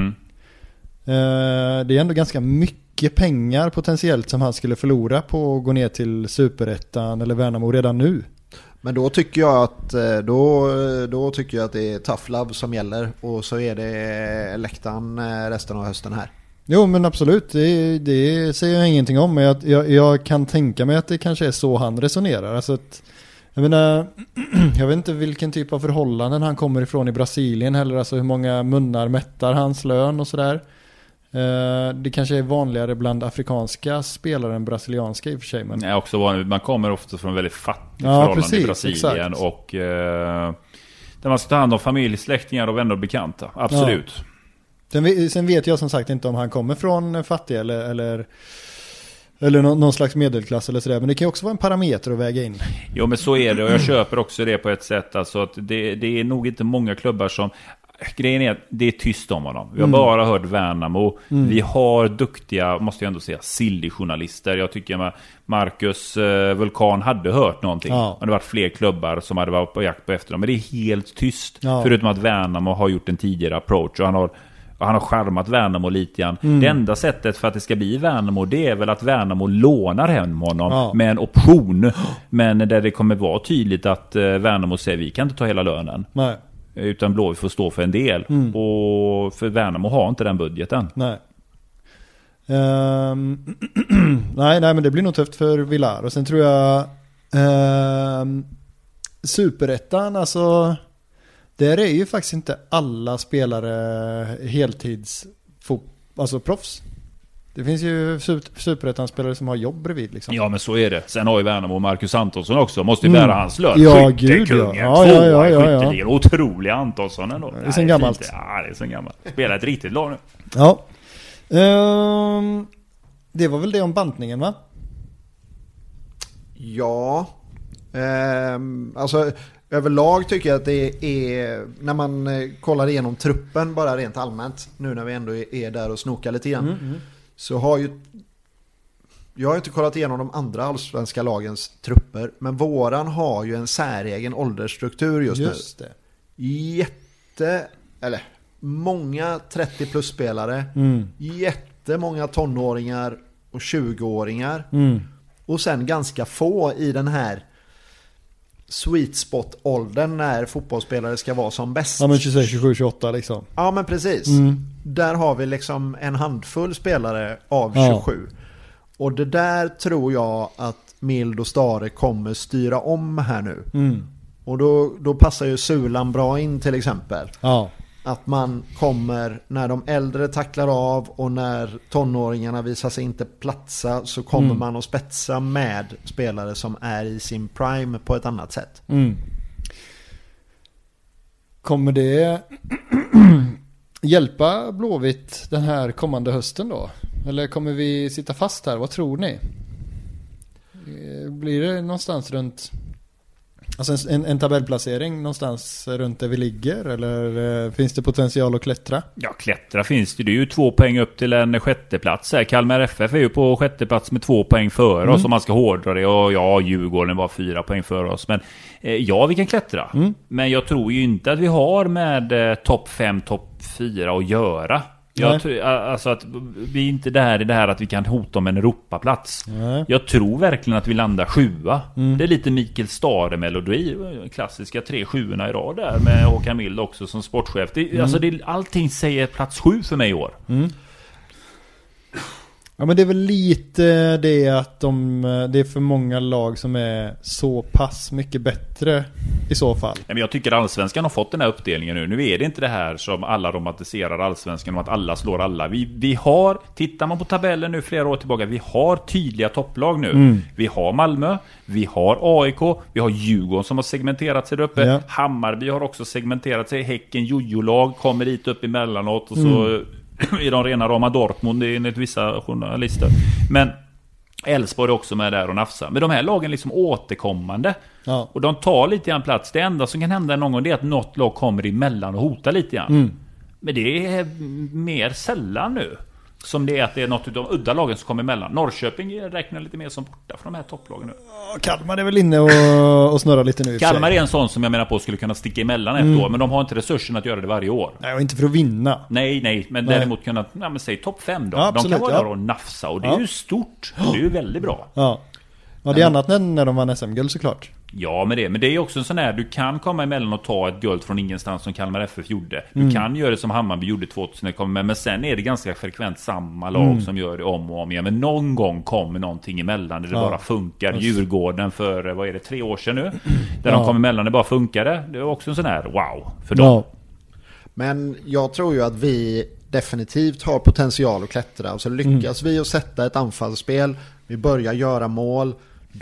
Det är ändå ganska mycket pengar potentiellt som han skulle förlora på att gå ner till Superettan eller Värnamo redan nu. Men då tycker jag att då tycker jag att det är tough love som gäller, och så är det läktaren resten av hösten här. Jo, men absolut, det säger jag ingenting om, men jag kan tänka mig att det kanske är så han resonerar. Alltså att, jag menar, jag vet inte vilken typ av förhållanden han kommer ifrån i Brasilien heller, alltså hur många munnar mättar hans lön och sådär. Det kanske är vanligare bland afrikanska spelare än brasilianska i och för sig. Men... Nej, också man kommer ofta från väldigt fattig förhållande i Brasilien, exakt. Och där man ska ta hand om familj, släktingar och vänner och bekanta. Absolut. Ja. Sen vet jag som sagt inte om han kommer från fattig eller någon slags medelklass eller sådär, men det kan ju också vara en parameter att väga in. Jo, men så är det, och jag köper också det på ett sätt, alltså att det är nog inte många klubbar som... Grejen är att det är tyst om honom. Vi har bara hört Värnamo. Vi har duktiga, måste jag ändå säga, silly-journalister. Jag tycker att Marcus Vulkan hade hört någonting. Ja. Det har varit fler klubbar som hade varit på jakt på efter dem. Men det är helt tyst. Ja. Förutom att Värnamo har gjort en tidigare approach. Och han har charmat Värnamo lite grann. Det enda sättet för att det ska bli Värnamo, det är väl att Värnamo lånar hem honom med en option. Men där det kommer vara tydligt att Värnamo säger vi kan inte ta hela lönen. Nej. Utan Blåvitt får stå för en del. Och för Värnamo har inte den budgeten. Nej. Nej, men det blir nog tufft för Villar. Och sen tror jag Superettan, alltså där är ju faktiskt inte alla spelare alltså proffs. Det finns ju Superettan-spelare som har jobb bredvid liksom. Ja, men så är det. Sen har ju Värnamo och Marcus Antonsson också. Måste ju bära hans lön. Ja, gud ja. Ja. Otroliga Antonsson ändå. Det är sen gammalt. Ja, det är sen gammalt. Spelar ett riktigt lag nu. Ja. Det var väl det om bantningen, va? Ja. Alltså överlag tycker jag att det är, när man kollar igenom truppen bara rent allmänt, nu när vi ändå är där och snokar lite grann, så har ju, jag har inte kollat igenom de andra allsvenska lagens trupper, men våran har ju en säregen åldersstruktur just nu. Många 30 plus spelare, jättemånga tonåringar och 20-åringar, och sen ganska få i den här sweet spot-åldern när fotbollsspelare ska vara som bäst. Ja, men 26, 27, 28 liksom. Ja, men precis. Där har vi liksom en handfull spelare av 27. Och det där tror jag att Mild och Stare kommer styra om här nu. Och då passar ju Sulan bra in till exempel. Ja. Att man kommer, när de äldre tacklar av och när tonåringarna visar sig inte platsa, så kommer man att spetsa med spelare som är i sin prime på ett annat sätt. Kommer det hjälpa Blåvitt den här kommande hösten då? Eller kommer vi sitta fast här? Vad tror ni? Blir det någonstans runt, alltså en tabellplacering någonstans runt där vi ligger, eller finns det potential att klättra? Ja, klättra finns det. Det är ju 2 poäng upp till en sjätteplats här. Kalmar FF är ju på sjätteplats med 2 poäng före oss, om man ska hårdra det. Och ja, Djurgården var 4 poäng före oss. Men ja, vi kan klättra. Men jag tror ju inte att vi har med topp 5, topp 4 att göra. Jag tror alltså att vi inte där i det här att vi kan hota om en Europaplats. Jag tror verkligen att vi landar 7:a. Det är lite Mikael Stare-melodi, klassiska 3 7:orna i rad där med Håkan Mild också som sportchef. Alltså allting säger plats 7 för mig i år. Ja, men det är väl lite det att det är för många lag som är så pass mycket bättre i så fall. Men jag tycker allsvenskan har fått den här uppdelningen nu. Nu är det inte det här som alla romantiserar allsvenskan om att alla slår alla. Vi har, tittar man på tabellen nu flera år tillbaka, vi har tydliga topplag nu. Vi har Malmö, vi har AIK, vi har Djurgården som har segmenterat sig där uppe. Ja. Hammarby har också segmenterat sig. Häcken, jojo-lag kommer dit upp emellanåt och så i de rena rama Dortmund enligt vissa journalister. Men Elfsborg är också med där och nafsa. Men de här lagen liksom återkommande. Ja. Och de tar lite grann plats. Det enda som kan hända någon gång är att något lag kommer emellan och hotar lite grann. Men det är mer sällan nu som det är att det är något av de udda lagen som kommer emellan. Norrköping räknar lite mer som borta från de här topplagen nu. Kalmar är väl inne och snurrar lite nu. Kalmar är en sån som jag menar på skulle kunna sticka emellan ett år. Men de har inte resursen att göra det varje år. Nej, och inte för att vinna. Nej, men däremot kunna, säg topp 5 då. Ja, absolut, de kan vara där och nafsa. Och det är ju stort. Det är ju väldigt bra. Ja, det är annat än när de vann SM-guld såklart. Ja, men det är också en sån här, du kan komma emellan och ta ett guld från ingenstans som Kalmar FF gjorde. Du kan göra det som Hammarby gjorde 2000 men sen är det ganska frekvent samma lag som gör det om och om igen. Men någon gång kommer någonting emellan där det bara funkar. Djurgården för, 3 år sedan nu? Där de kom emellan, det bara funkade. Det var också en sån här, wow, för dem. Ja. Men jag tror ju att vi definitivt har potential att klättra. Alltså lyckas vi att sätta ett anfallsspel, vi börjar göra mål,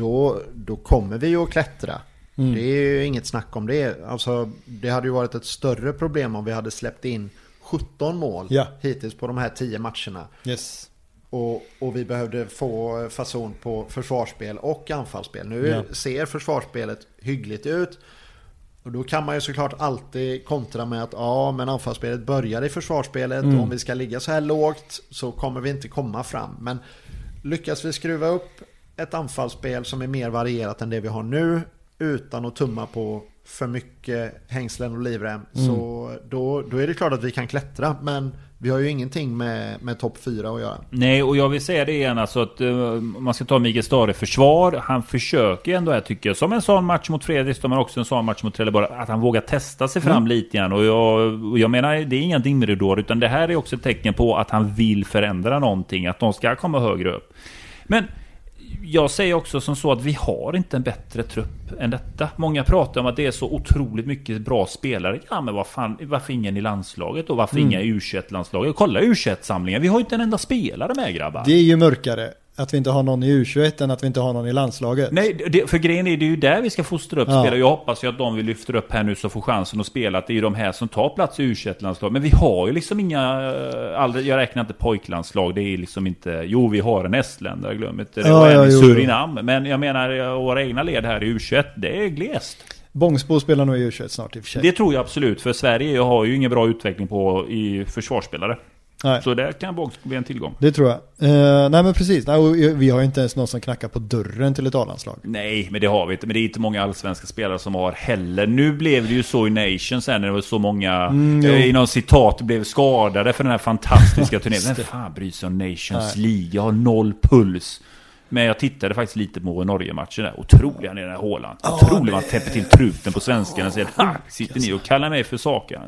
då kommer vi ju att klättra. Det är ju inget snack om det. Alltså, det hade ju varit ett större problem om vi hade släppt in 17 mål hittills på de här 10 matcherna. Yes. Och vi behövde få fason på försvarsspel och anfallsspel. Nu ser försvarsspelet hyggligt ut. Och då kan man ju såklart alltid kontra med att men anfallsspelet börjar i försvarsspelet. Och om vi ska ligga så här lågt så kommer vi inte komma fram. Men lyckas vi skruva upp ett anfallsspel som är mer varierat än det vi har nu utan att tumma på för mycket hängslen och livrem, så då är det klart att vi kan klättra, men vi har ju ingenting med topp 4 att göra. Nej, och jag vill säga det igen, alltså att man ska ta Mikael Stare försvar. Han försöker ändå, jag tycker, som en sån match mot Fredrikstad men också en sån match mot Trelleborg, att han vågar testa sig fram lite grann. Och jag menar, det är inga dimridåer, utan det här är också ett tecken på att han vill förändra någonting, att de ska komma högre upp. Men jag säger också som så att vi har inte en bättre trupp än detta. Många pratar om att det är så otroligt mycket bra spelare. Ja, men varför ingen i landslaget och varför inga i U21-landslaget? Kolla U21-samlingen, vi har ju inte en enda spelare med, grabbar. Det är ju mörkare. att vi inte har någon i U21 än att vi inte har någon i landslaget. Nej, för grejen är det är ju där vi ska fostra upp spelare. Jag hoppas ju att de vi lyfter upp här nu så får chansen att spela. Att det är ju de här som tar plats i U21-landslag. Men vi har ju liksom inga... jag räknar inte pojklandslag. Det är liksom inte... Jo, vi har en estländare, glöm inte det. Och en i Surinam. Men jag menar, våra egna led här i U21, det är glest. Bångsbo spelar nog i U21 snart i och för sig. Det tror jag absolut. För Sverige har ju ingen bra utveckling i försvarsspelare. Nej. Så där kan Bångsbo bli en tillgång. Det tror jag. Nej men precis. Nej, vi har ju inte ens någon som knackar på dörren till ett A-landslag. Nej, men det har vi inte. Men det är inte många allsvenska spelare som har heller. Nu blev det ju så i Nations sen när det var så många i någon citat blev skadade för den här fantastiska turneringen. Men fan bryr sig om Nations League? Jag har 0 puls. Men jag tittade faktiskt lite på Norge-matchen där. Otrolig han är den här Håland. Otrolig man täpper till truten på svenskarna och säger sitter ni och kallar mig för saker.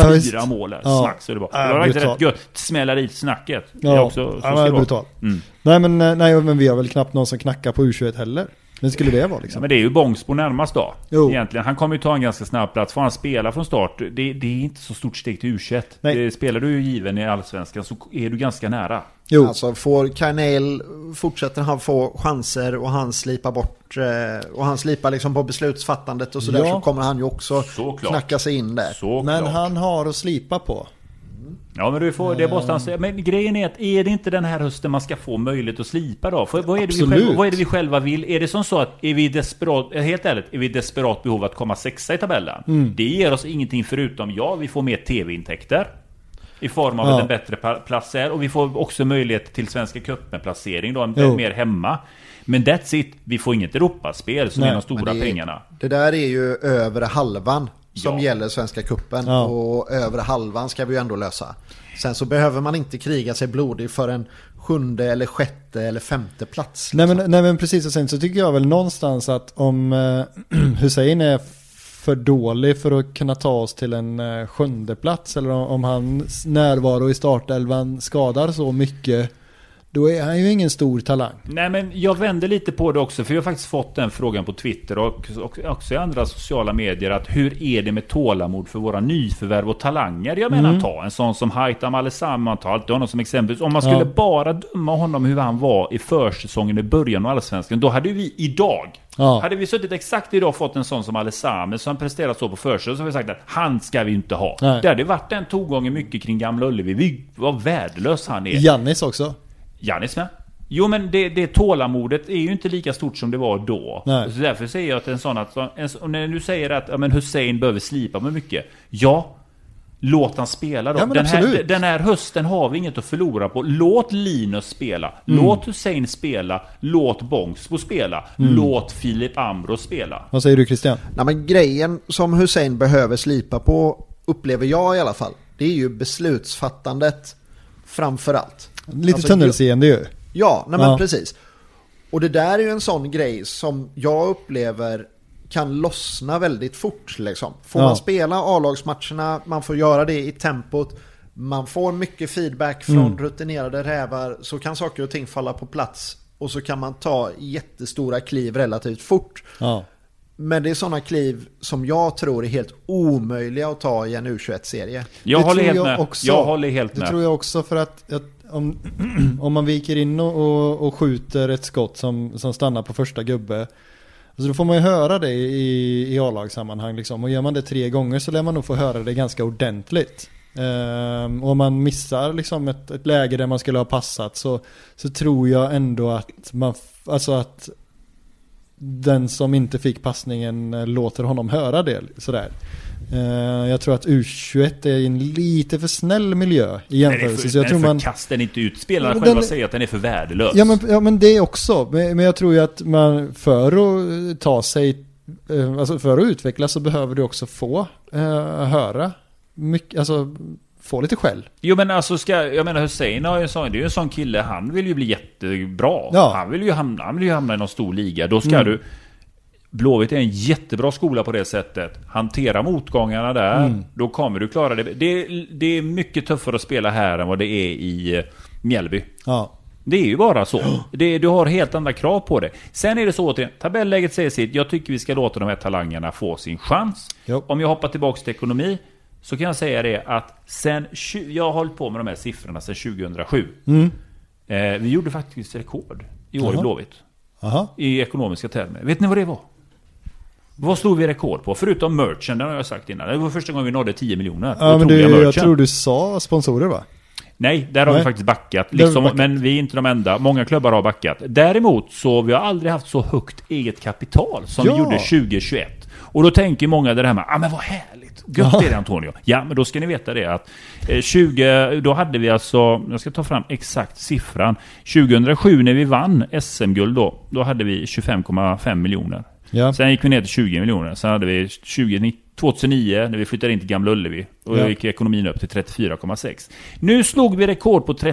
4 mål där. Snack så är det bara. Det var inte rätt gött. Smäller i snacket. Det är också så ska brutal. Nej men vi har väl knappt någon som knackar på U21 heller. Men skulle det vara liksom? Ja, men det är ju Bångsbo närmast då. Egentligen. Han kommer ju ta en ganska snabb plats. Får han spela från start? Det är inte så stort steg till U21. Spelar du ju given i Allsvenskan så är du ganska nära. Jo. Alltså får Karnell fortsätter han få chanser och han slipar bort och han slipar liksom på beslutsfattandet och sådär så kommer han ju också knacka sig in där. Men han har att slipa på. Ja, men du får det måste han säga. Men grejen är att är det inte den här hösten man ska få möjlighet att slipa då? För vad är det vi själva vill? Är det som så att är vi helt ärligt, är vi desperat behov att komma 6 i tabellen? Det ger oss ingenting förutom vi får mer tv-intäkter i form av en bättre plats här, och vi får också möjlighet till Svenska cupen-placering då, mer hemma. Men that's it, vi får inget Europaspel som är de stora pengarna. Det där är ju över halvan som gäller Svenska cupen och över halvan ska vi ju ändå lösa. Sen så behöver man inte kriga sig blodig för en 7:e eller 6:e eller 5:e plats. Liksom. Nej men precis, och sen så tycker jag väl någonstans att om Hussein är för dålig för att kunna ta oss till en 7:e plats, eller om hans närvaro i startelvan skadar så mycket, då är han ju ingen stor talang. Nej, men jag vänder lite på det också, för jag har faktiskt fått den frågan på Twitter och också i andra sociala medier, att hur är det med tålamod för våra nyförvärv och talanger? Jag menar ta en sån som Haitham Al-Essam, man tar alltid honom som exempel. Om man skulle bara döma honom hur han var i försäsongen i början av Allsvenskan, då hade vi idag hade vi suttit exakt idag fått en sån som Al-Essam som presterat så på försäsongen, så har vi sagt att han ska vi inte ha. Nej. Det hade varit en togången mycket kring Gamla Ullevi. Vi var värdelös han är. Jannis också. Jannis med. Jo, men det tålamodet är ju inte lika stort som det var då. Nej. Så därför säger jag att en sån och när du säger att Hussein behöver slipa med mycket. Ja, låt han spela då. Ja, den här hösten har vi inget att förlora på. Låt Linus spela. Låt Hussein spela. Låt Bångsbo spela. Låt Filip Ambros spela. Vad säger du, Christian? Nej, men grejen som Hussein behöver slipa på, upplever jag i alla fall, det är ju beslutsfattandet framför allt. Lite tunnelseende ju. Ja, men precis. Och det där är ju en sån grej som jag upplever kan lossna väldigt fort liksom. Får man spela A-lagsmatcherna, man får göra det i tempot, man får mycket feedback från rutinerade rävar, så kan saker och ting falla på plats och så kan man ta jättestora kliv relativt fort. Ja. Men det är sådana kliv som jag tror är helt omöjliga att ta i en U21-serie. Jag håller helt med. Det tror jag också, för att om man viker in och skjuter ett skott som stannar på första gubbe, så då får man ju höra det i A-lagssammanhang liksom. Och gör man det 3 gånger så lär man nog få höra det ganska ordentligt. Och om man missar liksom ett läge där man skulle ha passat, så tror jag ändå att att den som inte fick passningen låter honom höra det sådär. Jag tror att U21 är en lite för snäll miljö i jämförelse. Så jag tror man kastar inte ut spelarna själva säger att den är för värdelös. Ja men det också. Men jag tror ju att man för att ta sig, alltså för att utvecklas, så behöver du också få höra mycket, alltså få lite skäll. Jo, men alltså jag menar Hussein har ju det är ju en sån kille, han vill ju bli jättebra. Ja. Han vill ju hamna i någon stor liga. Då ska du Blåvitt är en jättebra skola på det sättet. Hantera motgångarna där, då kommer du klara det. Det är mycket tuffare att spela här än vad det är i Mjällby. Ja. Det är ju bara så. Du har helt andra krav på det. Sen är det så att tabelläget säger sitt. Jag tycker vi ska låta de här talangerna få sin chans. Jo. Om jag hoppar tillbaka till ekonomi, så kan jag säga det att jag har hållit på med de här siffrorna sedan 2007. Vi gjorde faktiskt rekord i år i Blåvitt. Aha. I ekonomiska termer. Vet ni vad det var? Vad slog vi rekord på? Förutom merchen, det har jag sagt innan. Det var första gången vi nådde 10 miljoner. Ja, men jag tror du sa sponsorer, va? Nej, där har vi faktiskt backat. Liksom, men vi är inte de enda. Många klubbar har backat. Däremot så vi har aldrig haft så högt eget kapital som vi gjorde 2021. Och då tänker många det här med, men vad härligt. Gött är det, Antonio. Ja, men då ska ni veta det att 20, då hade vi alltså, jag ska ta fram exakt siffran. 2007 när vi vann SM-guld då hade vi 25,5 miljoner. Ja. Sen gick vi ner till 20 miljoner. Sen hade vi 2009 när vi flyttade in till Gamla Ullevi. Och då gick ekonomin upp till 34,6. Nu slog vi rekord på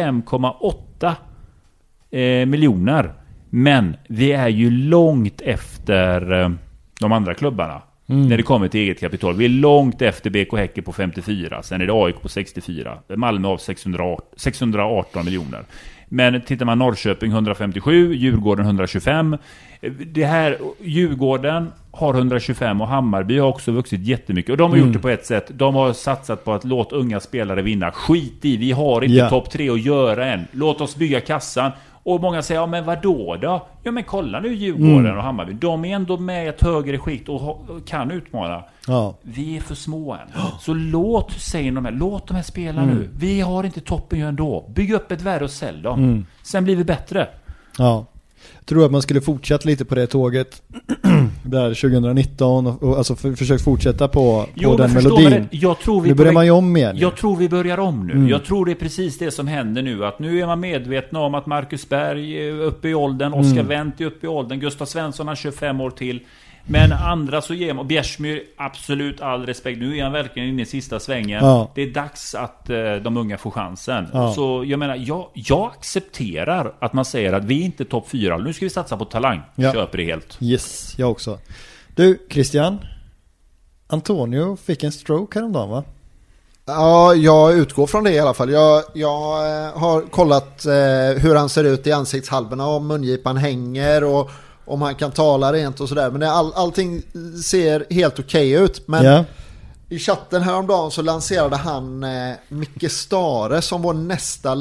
35,8 miljoner. Men vi är ju långt efter de andra klubbarna. När det kommer till eget kapital. Vi är långt efter BK Häcken på 54. Sen är det AIK på 64. Malmö av 618 miljoner. Men tittar man Norrköping 157, Djurgården 125. Det här, Djurgården har 125 och Hammarby har också vuxit jättemycket. Och de har gjort det på ett sätt. De har satsat på att låta unga spelare vinna. Skit i, vi har inte topp 3 att göra än. Låt oss bygga kassan. Och många säger, men vadå då? Ja, men kolla nu Djurgården och Hammarby. De är ändå med ett högre skikt och kan utmana. Ja. Vi är för små än. Så låt de här spela nu. Vi har inte toppen ju ändå. Bygg upp ett värde och sälj dem. Sen blir vi bättre. Ja. Jag tror att man skulle fortsätta lite på det tåget där 2019 och alltså försökt fortsätta på den melodin. Nu börjar man ju om igen. Jag tror vi börjar om nu. Jag tror det är precis det som händer nu. Att nu är man medvetna om att Marcus Berg är uppe i åldern, Oskar Wendt är uppe i åldern, Gustav Svensson har 25 år till. Men andra så ger man, och Bjärsmyr, absolut all respekt. Nu är han verkligen inne i sista svängen. Ja. Det är dags att de unga får chansen. Ja. Så jag menar, jag accepterar att man säger att vi är inte topp 4. Nu ska vi satsa på talang. Köper det helt. Yes, jag också. Du, Christian. Antonio fick en stroke häromdagen, va? Ja, jag utgår från det i alla fall. Jag har kollat hur han ser ut i ansiktshalvorna, om mungipan hänger och om han kan tala rent och sådär. Men allting ser helt okej ut. Men i chatten häromdagen så lanserade han Micke Stare som vår nästa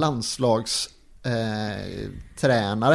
landslagstränare.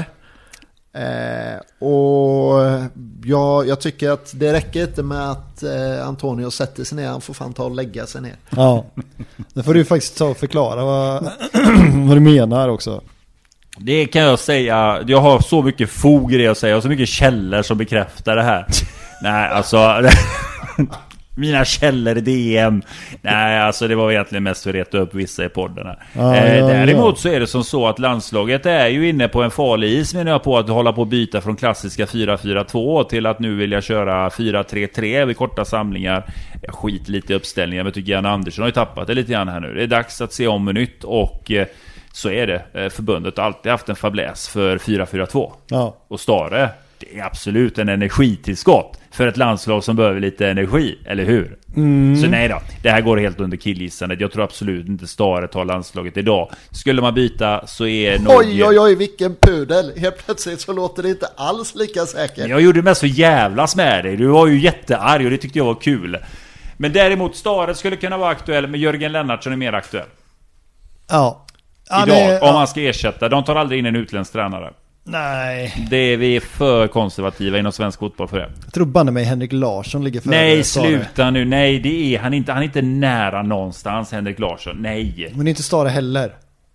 Och jag tycker att det räcker inte med att Antonio sätter sig ner. Han får fan ta och lägga sig ner. Ja, det får du faktiskt ta och förklara vad du menar också. Det kan jag säga. Jag har så mycket fog i det att säga. Jag har så mycket källor som bekräftar det här. Nej, alltså mina källor i DM. Nej, alltså det var egentligen mest för att reta upp vissa i podden här. Däremot så är det som så att landslaget är ju inne på en farlig is, menar jag, på att hålla på att byta från klassiska 4-4-2 till att nu vilja köra 4-3-3 vid korta samlingar. Jag skiter lite i uppställningen, men tycker Jan Andersson har ju tappat det lite grann här nu. Det är dags att se om nytt och så är det. Förbundet har alltid haft en fabläs för 4-4-2. Ja. Och Stare, det är absolut en energitillskott för ett landslag som behöver lite energi, eller hur? Så nej då, det här går helt under killgissandet. Jag tror absolut inte Stare tar landslaget idag. Skulle man byta så är Norge... Oj, vilken pudel. Helt plötsligt så låter det inte alls lika säkert. Jag gjorde mest så jävlas med dig. Du var ju jättearg och det tyckte jag var kul. Men däremot Stare skulle kunna vara aktuell, men Jörgen Lennartsson är mer aktuell. Ja. Idag, om man ska ersätta. De tar aldrig in en utländsk tränare. Nej. Vi är för konservativa inom svensk fotboll för det. Jag tror banne mig Henrik Larsson ligger för. Nej, sluta nu. Nej, det är han inte. Han är inte nära någonstans, Henrik Larsson. Nej. Men inte Stare heller.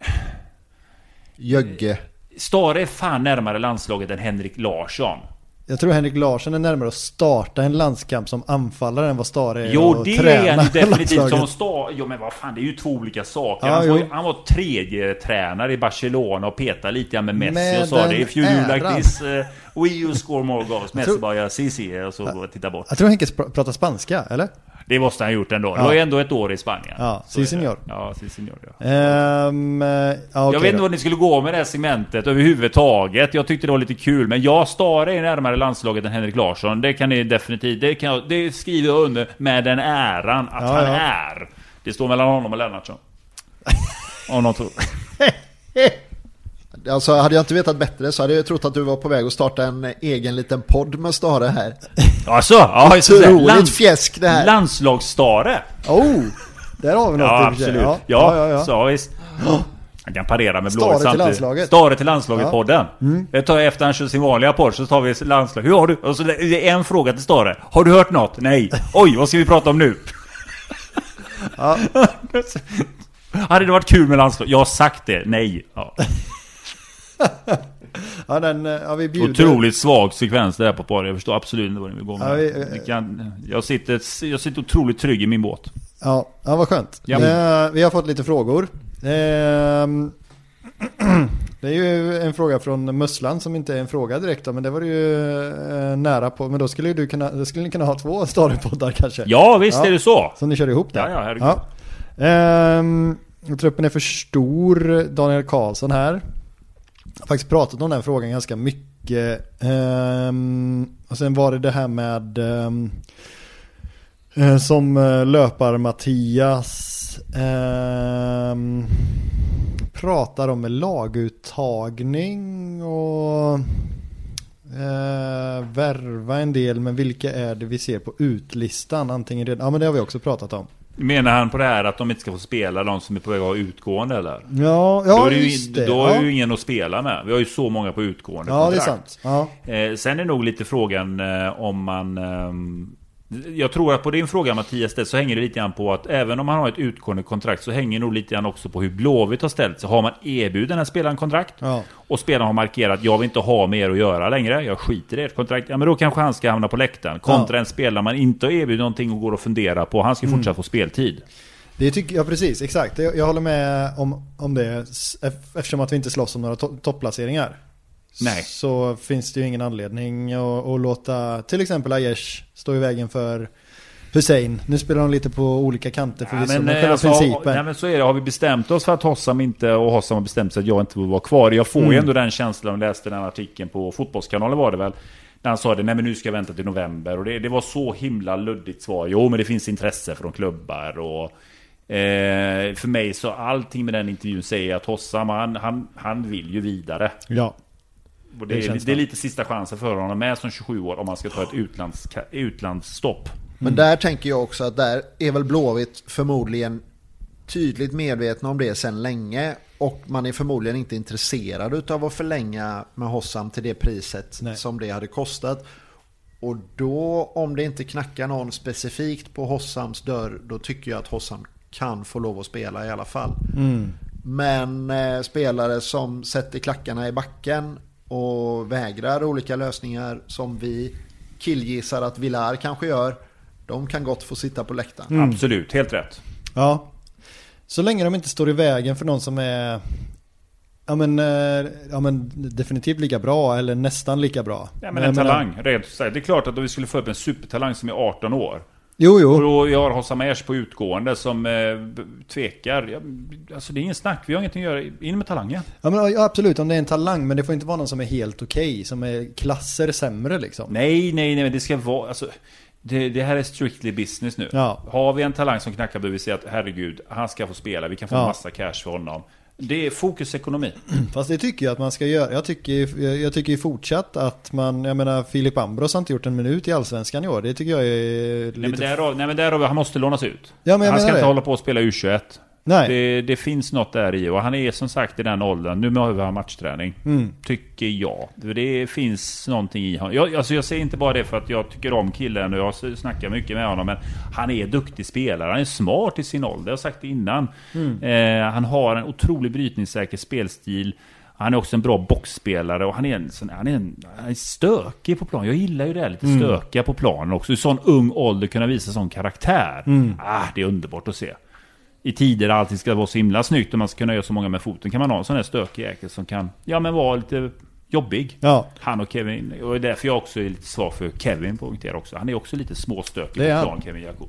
Jögge. Stare är fan närmare landslaget än Henrik Larsson. Jag tror Henrik Larsson är närmare att starta en landskamp som anfallare än vad Stare är. Jo, det är han definitivt som Stare. Jo, men vad fan, det är ju två olika saker. Ja, han var tredje tränare i Barcelona och petade lite med Messi och sa det. If you do like this, we you score more goals. Messi bara gör CC och så titta bort. Jag tror Henke pratar spanska, eller? Det måste han ha gjort ändå. Det var ju ändå ett år i Spanien. Ja, sí señor. Ja, sí señor, ja. Okay, jag vet inte vad ni skulle gå med det här segmentet överhuvudtaget. Jag tyckte det var lite kul. Men jag Stare är närmare landslaget än Henrik Larsson. Det kan ni definitivt. Det skriver jag under med den äran att han är. Det står mellan honom och Lennartsson. Om någon tror. Alltså, hade jag inte vetat bättre så hade jag trott att du var på väg att starta en egen liten podd med Stare här. Alltså, ja, otroligt fjäsk det här. Landslagsstare. Oh, där har vi något. Ja, absolut. Ja, så visst. Han kan parera med Stare till landslaget. Stare till landslaget-podden. Det tar jag efter han kör sin vanliga podd, så tar vi landslag. Hur har du? Och så det är en fråga till Stare. Har du hört något? Nej. Oj, vad ska vi prata om nu? Ja. Hade det varit kul med landslag? Jag har sagt det. Nej. Ja. Ja, vi bjuder. Otroligt svag sekvens där på par. Jag förstår absolut inte vad ni vill gå med. Jag sitter otroligt trygg i min båt. Ja, vad skönt. Ja. Vi har fått lite frågor. Det är ju en fråga från Musslan som inte är en fråga direkt då, men det var ju nära på. Men då skulle ni kunna ha 2 Stare-poddar kanske. Ja, visst är det så. Så ni kör ihop det. Ja, herregud. Truppen är för stor. Daniel Karlsson här. Jag har faktiskt pratat om den här frågan ganska mycket. Och sen var det här med som löpar Mattias pratar om laguttagning och värva en del, men vilka är det vi ser på utlistan? Antingen redan, ja men det har vi också pratat om. Menar han på det här att de inte ska få spela, de som är på väg att ha utgående eller? Ja, då är det just det. Då är ju ingen att spela med. Vi har ju så många på utgående kontrakt. Det är sant. Ja. Sen är nog lite frågan om man... jag tror att på din fråga Mattias så hänger det lite grann på att även om man har ett utgående kontrakt så hänger nog lite grann också på hur Blåvitt har ställt. Så har man erbjudit den här spelaren kontrakt och spelaren har markerat jag vill inte ha mer att göra längre, jag skiter i ert kontrakt, ja men då kanske han ska hamna på läktaren kontra en spelare man inte har erbjudit någonting och går och fundera på, han ska fortsätta få speltid. Det tycker jag precis, exakt. Jag håller med om det eftersom att vi inte slåss om några topplaceringar. Nej. Så finns det ju ingen anledning att låta till exempel Aiesh stå i vägen för Hussein. Nu spelar de lite på olika kanter för principen. Men så är det. Har vi bestämt oss för att Hossam inte, och Hossam har bestämt sig att jag inte vill vara kvar. Jag får ju ändå den känslan, jag läste den artikeln på Fotbollskanalen var det väl, när han sa det, nej men nu ska jag vänta till november. Och det var så himla luddigt svar. Jo men det finns intresse från klubbar och för mig så allting med den intervjun säger att Hossam han vill ju vidare. Ja. Och det är lite sista chansen för honom med som 27 år om man ska ta ett utlandsstopp. Men där tänker jag också att där är väl Blåvitt förmodligen tydligt medvetna om det sedan länge, och man är förmodligen inte intresserad av att förlänga med Hossam till det priset som det hade kostat. Och då, om det inte knackar någon specifikt på Hossams dörr, då tycker jag att Hossam kan få lov att spela i alla fall. Men spelare som sätter klackarna i backen och vägrar olika lösningar som vi killgissar att Villar kanske gör, de kan gott få sitta på läktaren. Absolut, helt rätt. Ja. Så länge de inte står i vägen för någon som är definitivt lika bra eller nästan lika bra. Ja, men en talang, rent sagt. Det är klart att om vi skulle få upp en supertalang som är 18 år. Jo. Och då jag har Hossam Aiesh på utgående som tvekar. Alltså det är ingen snack, vi har ingenting att göra in med talangen. Ja, men absolut, om det är en talang, men det får inte vara någon som är helt okej, som är klasser sämre liksom. Nej, men det ska vara alltså, det här är strictly business nu. Ja. Har vi en talang som knackar, behöver vi säga att herregud, han ska få spela, vi kan få massa cash för honom. Det är fokusekonomi. Fast det tycker jag att man ska göra. Jag tycker ju fortsatt att man, jag menar Filip Ambros har inte gjort en minut i Allsvenskan i år. Det tycker jag är lite... Nej men där han måste lånas ut. Ja, men han ska inte hålla på att spela U21. Nej. Det finns något där i, och han är som sagt i den åldern. Nu behöver han matchträning, tycker jag. Det finns någonting i honom. Jag säger inte bara det för att jag tycker om killen och jag snackar mycket med honom, men han är duktig spelare. Han är smart i sin ålder, jag har sagt det innan. Han har en otrolig brytningssäker spelstil. Han är också en bra boxspelare, och han är stökig på plan. Jag gillar ju det här, lite stökiga på planen också. I sån ung ålder kunna visa sån karaktär. Det är underbart att se. I tider där allting ska vara så himla snyggt och man ska kunna göra så många med foten, kan man ha en sån här stökig jäkel som kan vara lite jobbig. Ja. Han och Kevin, och det är därför jag också är lite svag för Kevin på punkter också. Han är också lite småstökig på plan, Kevin Jakob.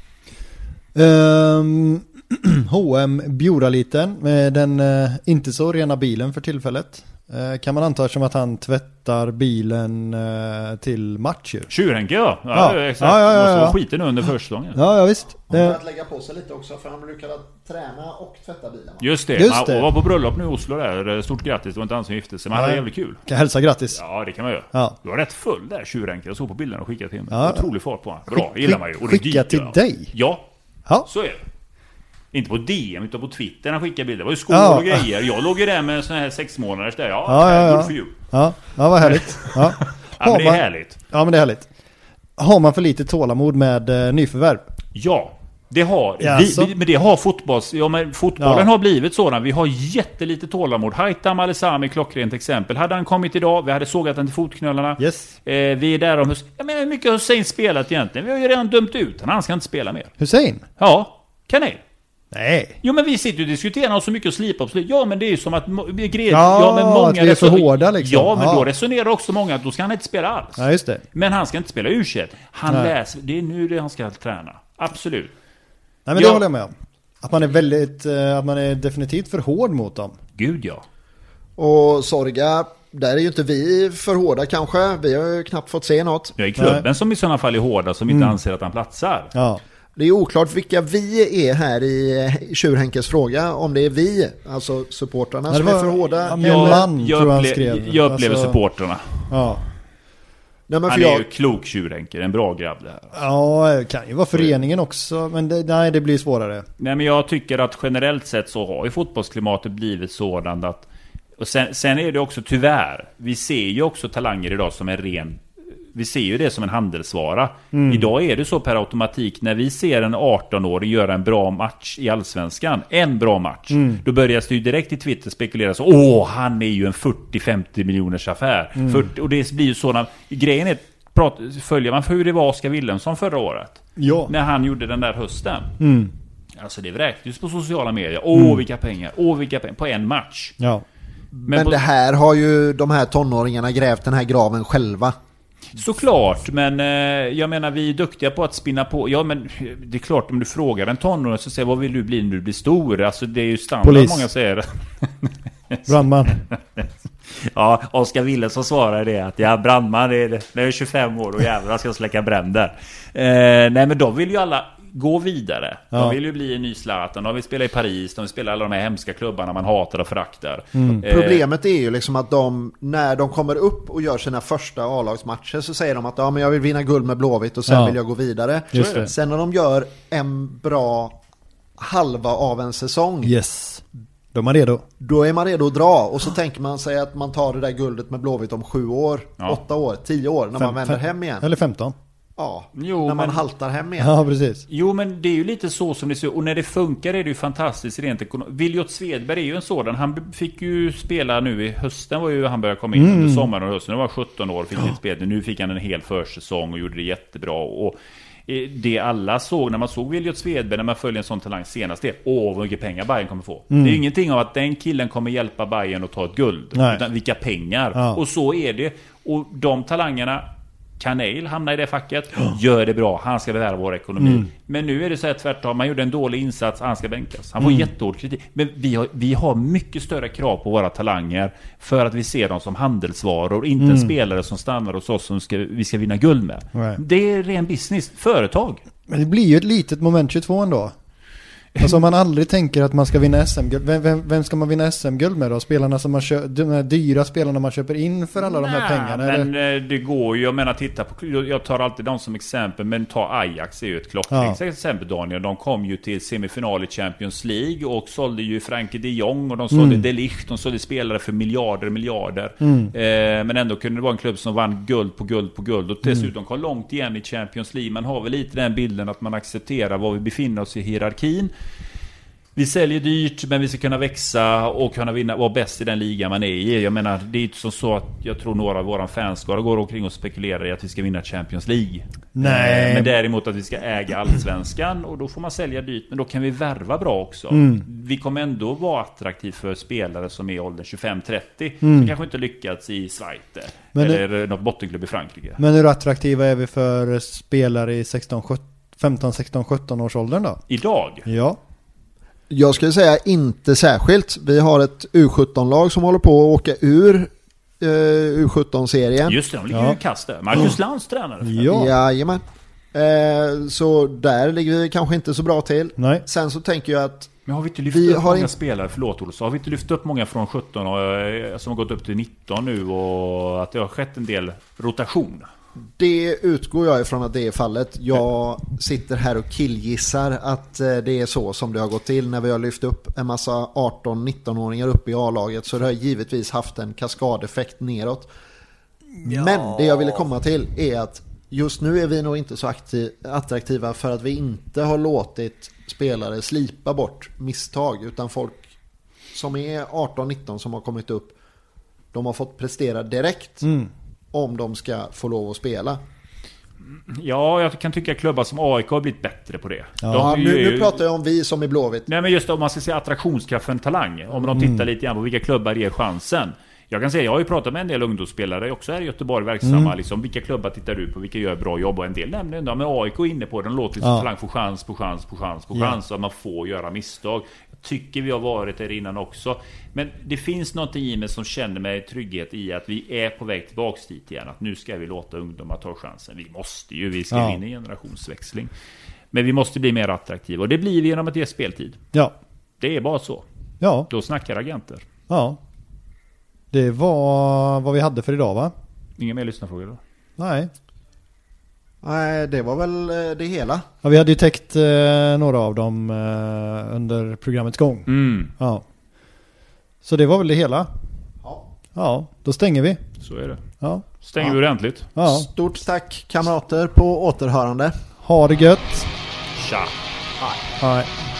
H&M Bjuraliten med den inte så rena bilen för tillfället. Kan man anta som att han tvättar bilen till match ju. Tjurhenke, exakt. Måste vara skiten under försäsongen. Ja, visst. För att lägga på sig lite också, för han brukade träna och tvätta bilen. Just det. Han var på bröllop nu i Oslo där. Stort grattis, det var inte han som gifte sig, men han hade jävligt kul. Kan hälsa grattis. Ja, det kan man göra. Ja. Du var rätt full där, Tjurhenke. Jag såg på bilden och skickade till mig. Otrolig fart på honom. Bra, gillar man ju. Och skicka till dig? Ja, så är det. Inte på DM utan på Twitter han skickade bilder. Det var ju skor och grejer. Jag låg ju där med sån här 6 månaders där. Good for you. Ja, vad härligt. Ja. Men det är härligt. Ja, men det är härligt. Har man för lite tålamod med nyförvärv? Ja, det har men det har fotbollen har blivit sådan. Vi har jättelite tålamod. Haitham Al-Esami, klockrent exempel. Hade han kommit idag, vi hade sågat han till fotknölarna. Yes. Vi är där om hur mycket har Hussein spelat egentligen? Vi har ju redan dömt ut. Han ska inte spela mer. Hussein? Ja, Kanel. Nej. Jo, men vi sitter och diskuterar så mycket och slipar på. Ja, men det är ju som att men många att vi är för hårda liksom. Ja, men då resonerar också många att då ska han inte spela alls. Ja, just det. Men han ska inte spela U21. Han läser, det är nu det han ska träna. Absolut. Nej, men det håller jag med om. Att man är definitivt för hård mot dem. Gud, ja. Och Sorga, där är ju inte vi för hårda kanske. Vi har ju knappt fått se något. Jag är klubben som i sådana fall är hårda som inte anser att han platsar. Ja. Det är oklart vilka vi är här i Tjurhenkes fråga. Om det är vi, alltså supportrarna som är för hårda. Jag upplever supportrarna. Ja. Nej, men han är ju klok Tjurhenke, en bra grabb det här. Ja, det kan ju vara föreningen också. Men det blir svårare. Nej, men jag tycker att generellt sett så har ju fotbollsklimatet blivit sådant att... Och sen är det också tyvärr, vi ser ju också talanger idag som är ren... Vi ser ju det som en handelsvara. Idag är det så per automatik. När vi ser en 18-åring göra en bra match i Allsvenskan, en bra match, då börjar det ju direkt i Twitter spekulera så, han är ju en 40-50 miljoners affär. Och det blir ju sådana... Grejen är, följer man för hur det var Oskar Wilhelmsson förra året? Ja. När han gjorde den där hösten. Alltså det vräktes på sociala medier. Vilka pengar på en match. Ja. Men det här har ju de här tonåringarna grävt den här graven själva. Såklart, men jag menar vi är duktiga på att spinna på. Ja, men det är klart, om du frågar en tonåring så säger vad vill du bli när du blir stor? Alltså det är ju standard. Polis. Många säger. Brandman. Ja, Oskar Wilhelmsson svarar det att brandman när jag är 25 år och jävlar ska jag släcka bränder. Nej, men de vill ju alla gå vidare. De vill ju bli en ny Zlatan. De vill spela i Paris. De vill spela alla de här hemska klubbarna man hatar och föraktar. Problemet är ju liksom att när de kommer upp och gör sina första A-lagsmatcher så säger de att men jag vill vinna guld med Blåvitt och sen vill jag gå vidare. Sen när de gör en bra halva av en säsong, då är man redo. Då är man redo att dra. Och så tänker man sig att man tar det där guldet med Blåvitt om 7 år, 8 år, 10 år när man vänder hem igen. Eller 15. Ja, när man haltar hem igen. Ja, precis. Jo, men det är ju lite så som det ser ut. Och när det funkar är det ju fantastiskt rent ekonomiskt. Viljot Svedberg är ju en sådan. Han fick ju spela nu i hösten. Var ju han började komma in under sommaren och hösten. Han var 17 år, fick inte spela. Nu fick han en hel försäsong och gjorde det jättebra. Och det alla såg när man såg Viljot Svedberg, när man följer en sån talang senast, det vad mycket pengar Bayern kommer få. Det är ju ingenting av att den killen kommer hjälpa Bayern att ta ett guld. Utan vilka pengar. Ja. Och så är det. Och de talangerna, Kanel hamnar i det facket, gör det bra, han ska bevara vår ekonomi. Men nu är det så här tvärtom, man gjorde en dålig insats, han ska bänkas. Han får jättehård kritik. Men vi har mycket större krav på våra talanger för att vi ser dem som handelsvaror, inte en spelare som stannar hos oss som vi ska vinna guld med. Det är ren business, företag. Men det blir ju ett litet moment 22 ändå. Alltså om man aldrig tänker att man ska vinna SM-guld, vem ska man vinna SM-guld med då? Spelarna som de här dyra spelarna man köper in för alla de här pengarna? Men det går ju, jag menar titta på, jag tar alltid dem som exempel, men ta Ajax är ju ett klockrent exempel, Daniel. De kom ju till semifinal i Champions League och sålde ju Frankie de Jong och de sålde De Ligt, de sålde spelare för miljarder. Men ändå kunde det vara en klubb som vann guld på guld och dessutom kom långt igen i Champions League. Man har väl lite den bilden att man accepterar var vi befinner oss i hierarkin. Vi säljer dyrt, men vi ska kunna växa och kunna vara bäst i den liga man är i. Jag menar, det är inte så att jag tror några av våra fanskara går omkring och spekulerar i att vi ska vinna Champions League. Nej. Men däremot att vi ska äga Allsvenskan, och då får man sälja dyrt, men då kan vi värva bra också. Vi kommer ändå vara attraktiv för spelare som är i åldern 25-30 som kanske inte lyckats i Schweiz eller något bottenklubb i Frankrike. Men hur attraktiva är vi för spelare i 15, 16, 17 års åldern då? Idag? Ja. Jag skulle säga inte särskilt. Vi har ett U17-lag som håller på att åka ur U17-serien. Just det, de ligger ju i kast där. Marcus Lantz tränare. Ja. Jajamän. Så där ligger vi kanske inte så bra till. Nej. Sen så tänker jag att men har vi inte lyft upp många spelare, förlåt Olle, så har vi inte lyft upp många från 17 som har gått upp till 19 nu, och att det har skett en del rotation? Det utgår jag ifrån att det är fallet. Jag sitter här och killgissar att det är så som det har gått till när vi har lyft upp en massa 18-19-åringar upp i A-laget, så det har givetvis haft en kaskadeffekt neråt. Ja. Men det jag ville komma till är att just nu är vi nog inte så attraktiva för att vi inte har låtit spelare slipa bort misstag, utan folk som är 18-19 som har kommit upp, de har fått prestera direkt om de ska få lov att spela. Ja, jag kan tycka att klubbar som AIK har blivit bättre på det. Ja, nu pratar jag om vi som är Blåvitt. Nej, men just om man ska säga attraktionskraft för en talang. Om de tittar lite grann på vilka klubbar ger chansen. Jag kan säga, jag har ju pratat med en del ungdomsspelare också här i Göteborg verksamma. Liksom, vilka klubbar tittar du på, vilka gör bra jobb, och en del nämner ändå, men AIK är inne på det. De låter som talang få chans på chans, så att man får göra misstag. Jag tycker vi har varit där innan också. Men det finns någonting i mig som känner mig trygghet i att vi är på väg tillbaka dit igen. Att nu ska vi låta ungdomar ta chansen. Vi ska in i generationsväxling. Men vi måste bli mer attraktiva, och det blir vi genom att ge speltid. Ja. Det är bara så. Ja. Då snackar agenter. Ja. Det var vad vi hade för idag, va? Inga mer lyssnarfrågor då? Nej. Nej, det var väl det hela. Ja, vi hade ju täckt några av dem under programmets gång. Ja. Så det var väl det hela. Ja, då stänger vi. Så är det. Ja. Stänger vi ordentligt. Ja. Stort tack kamrater, på återhörande. Ha det gött. Tja. Hej.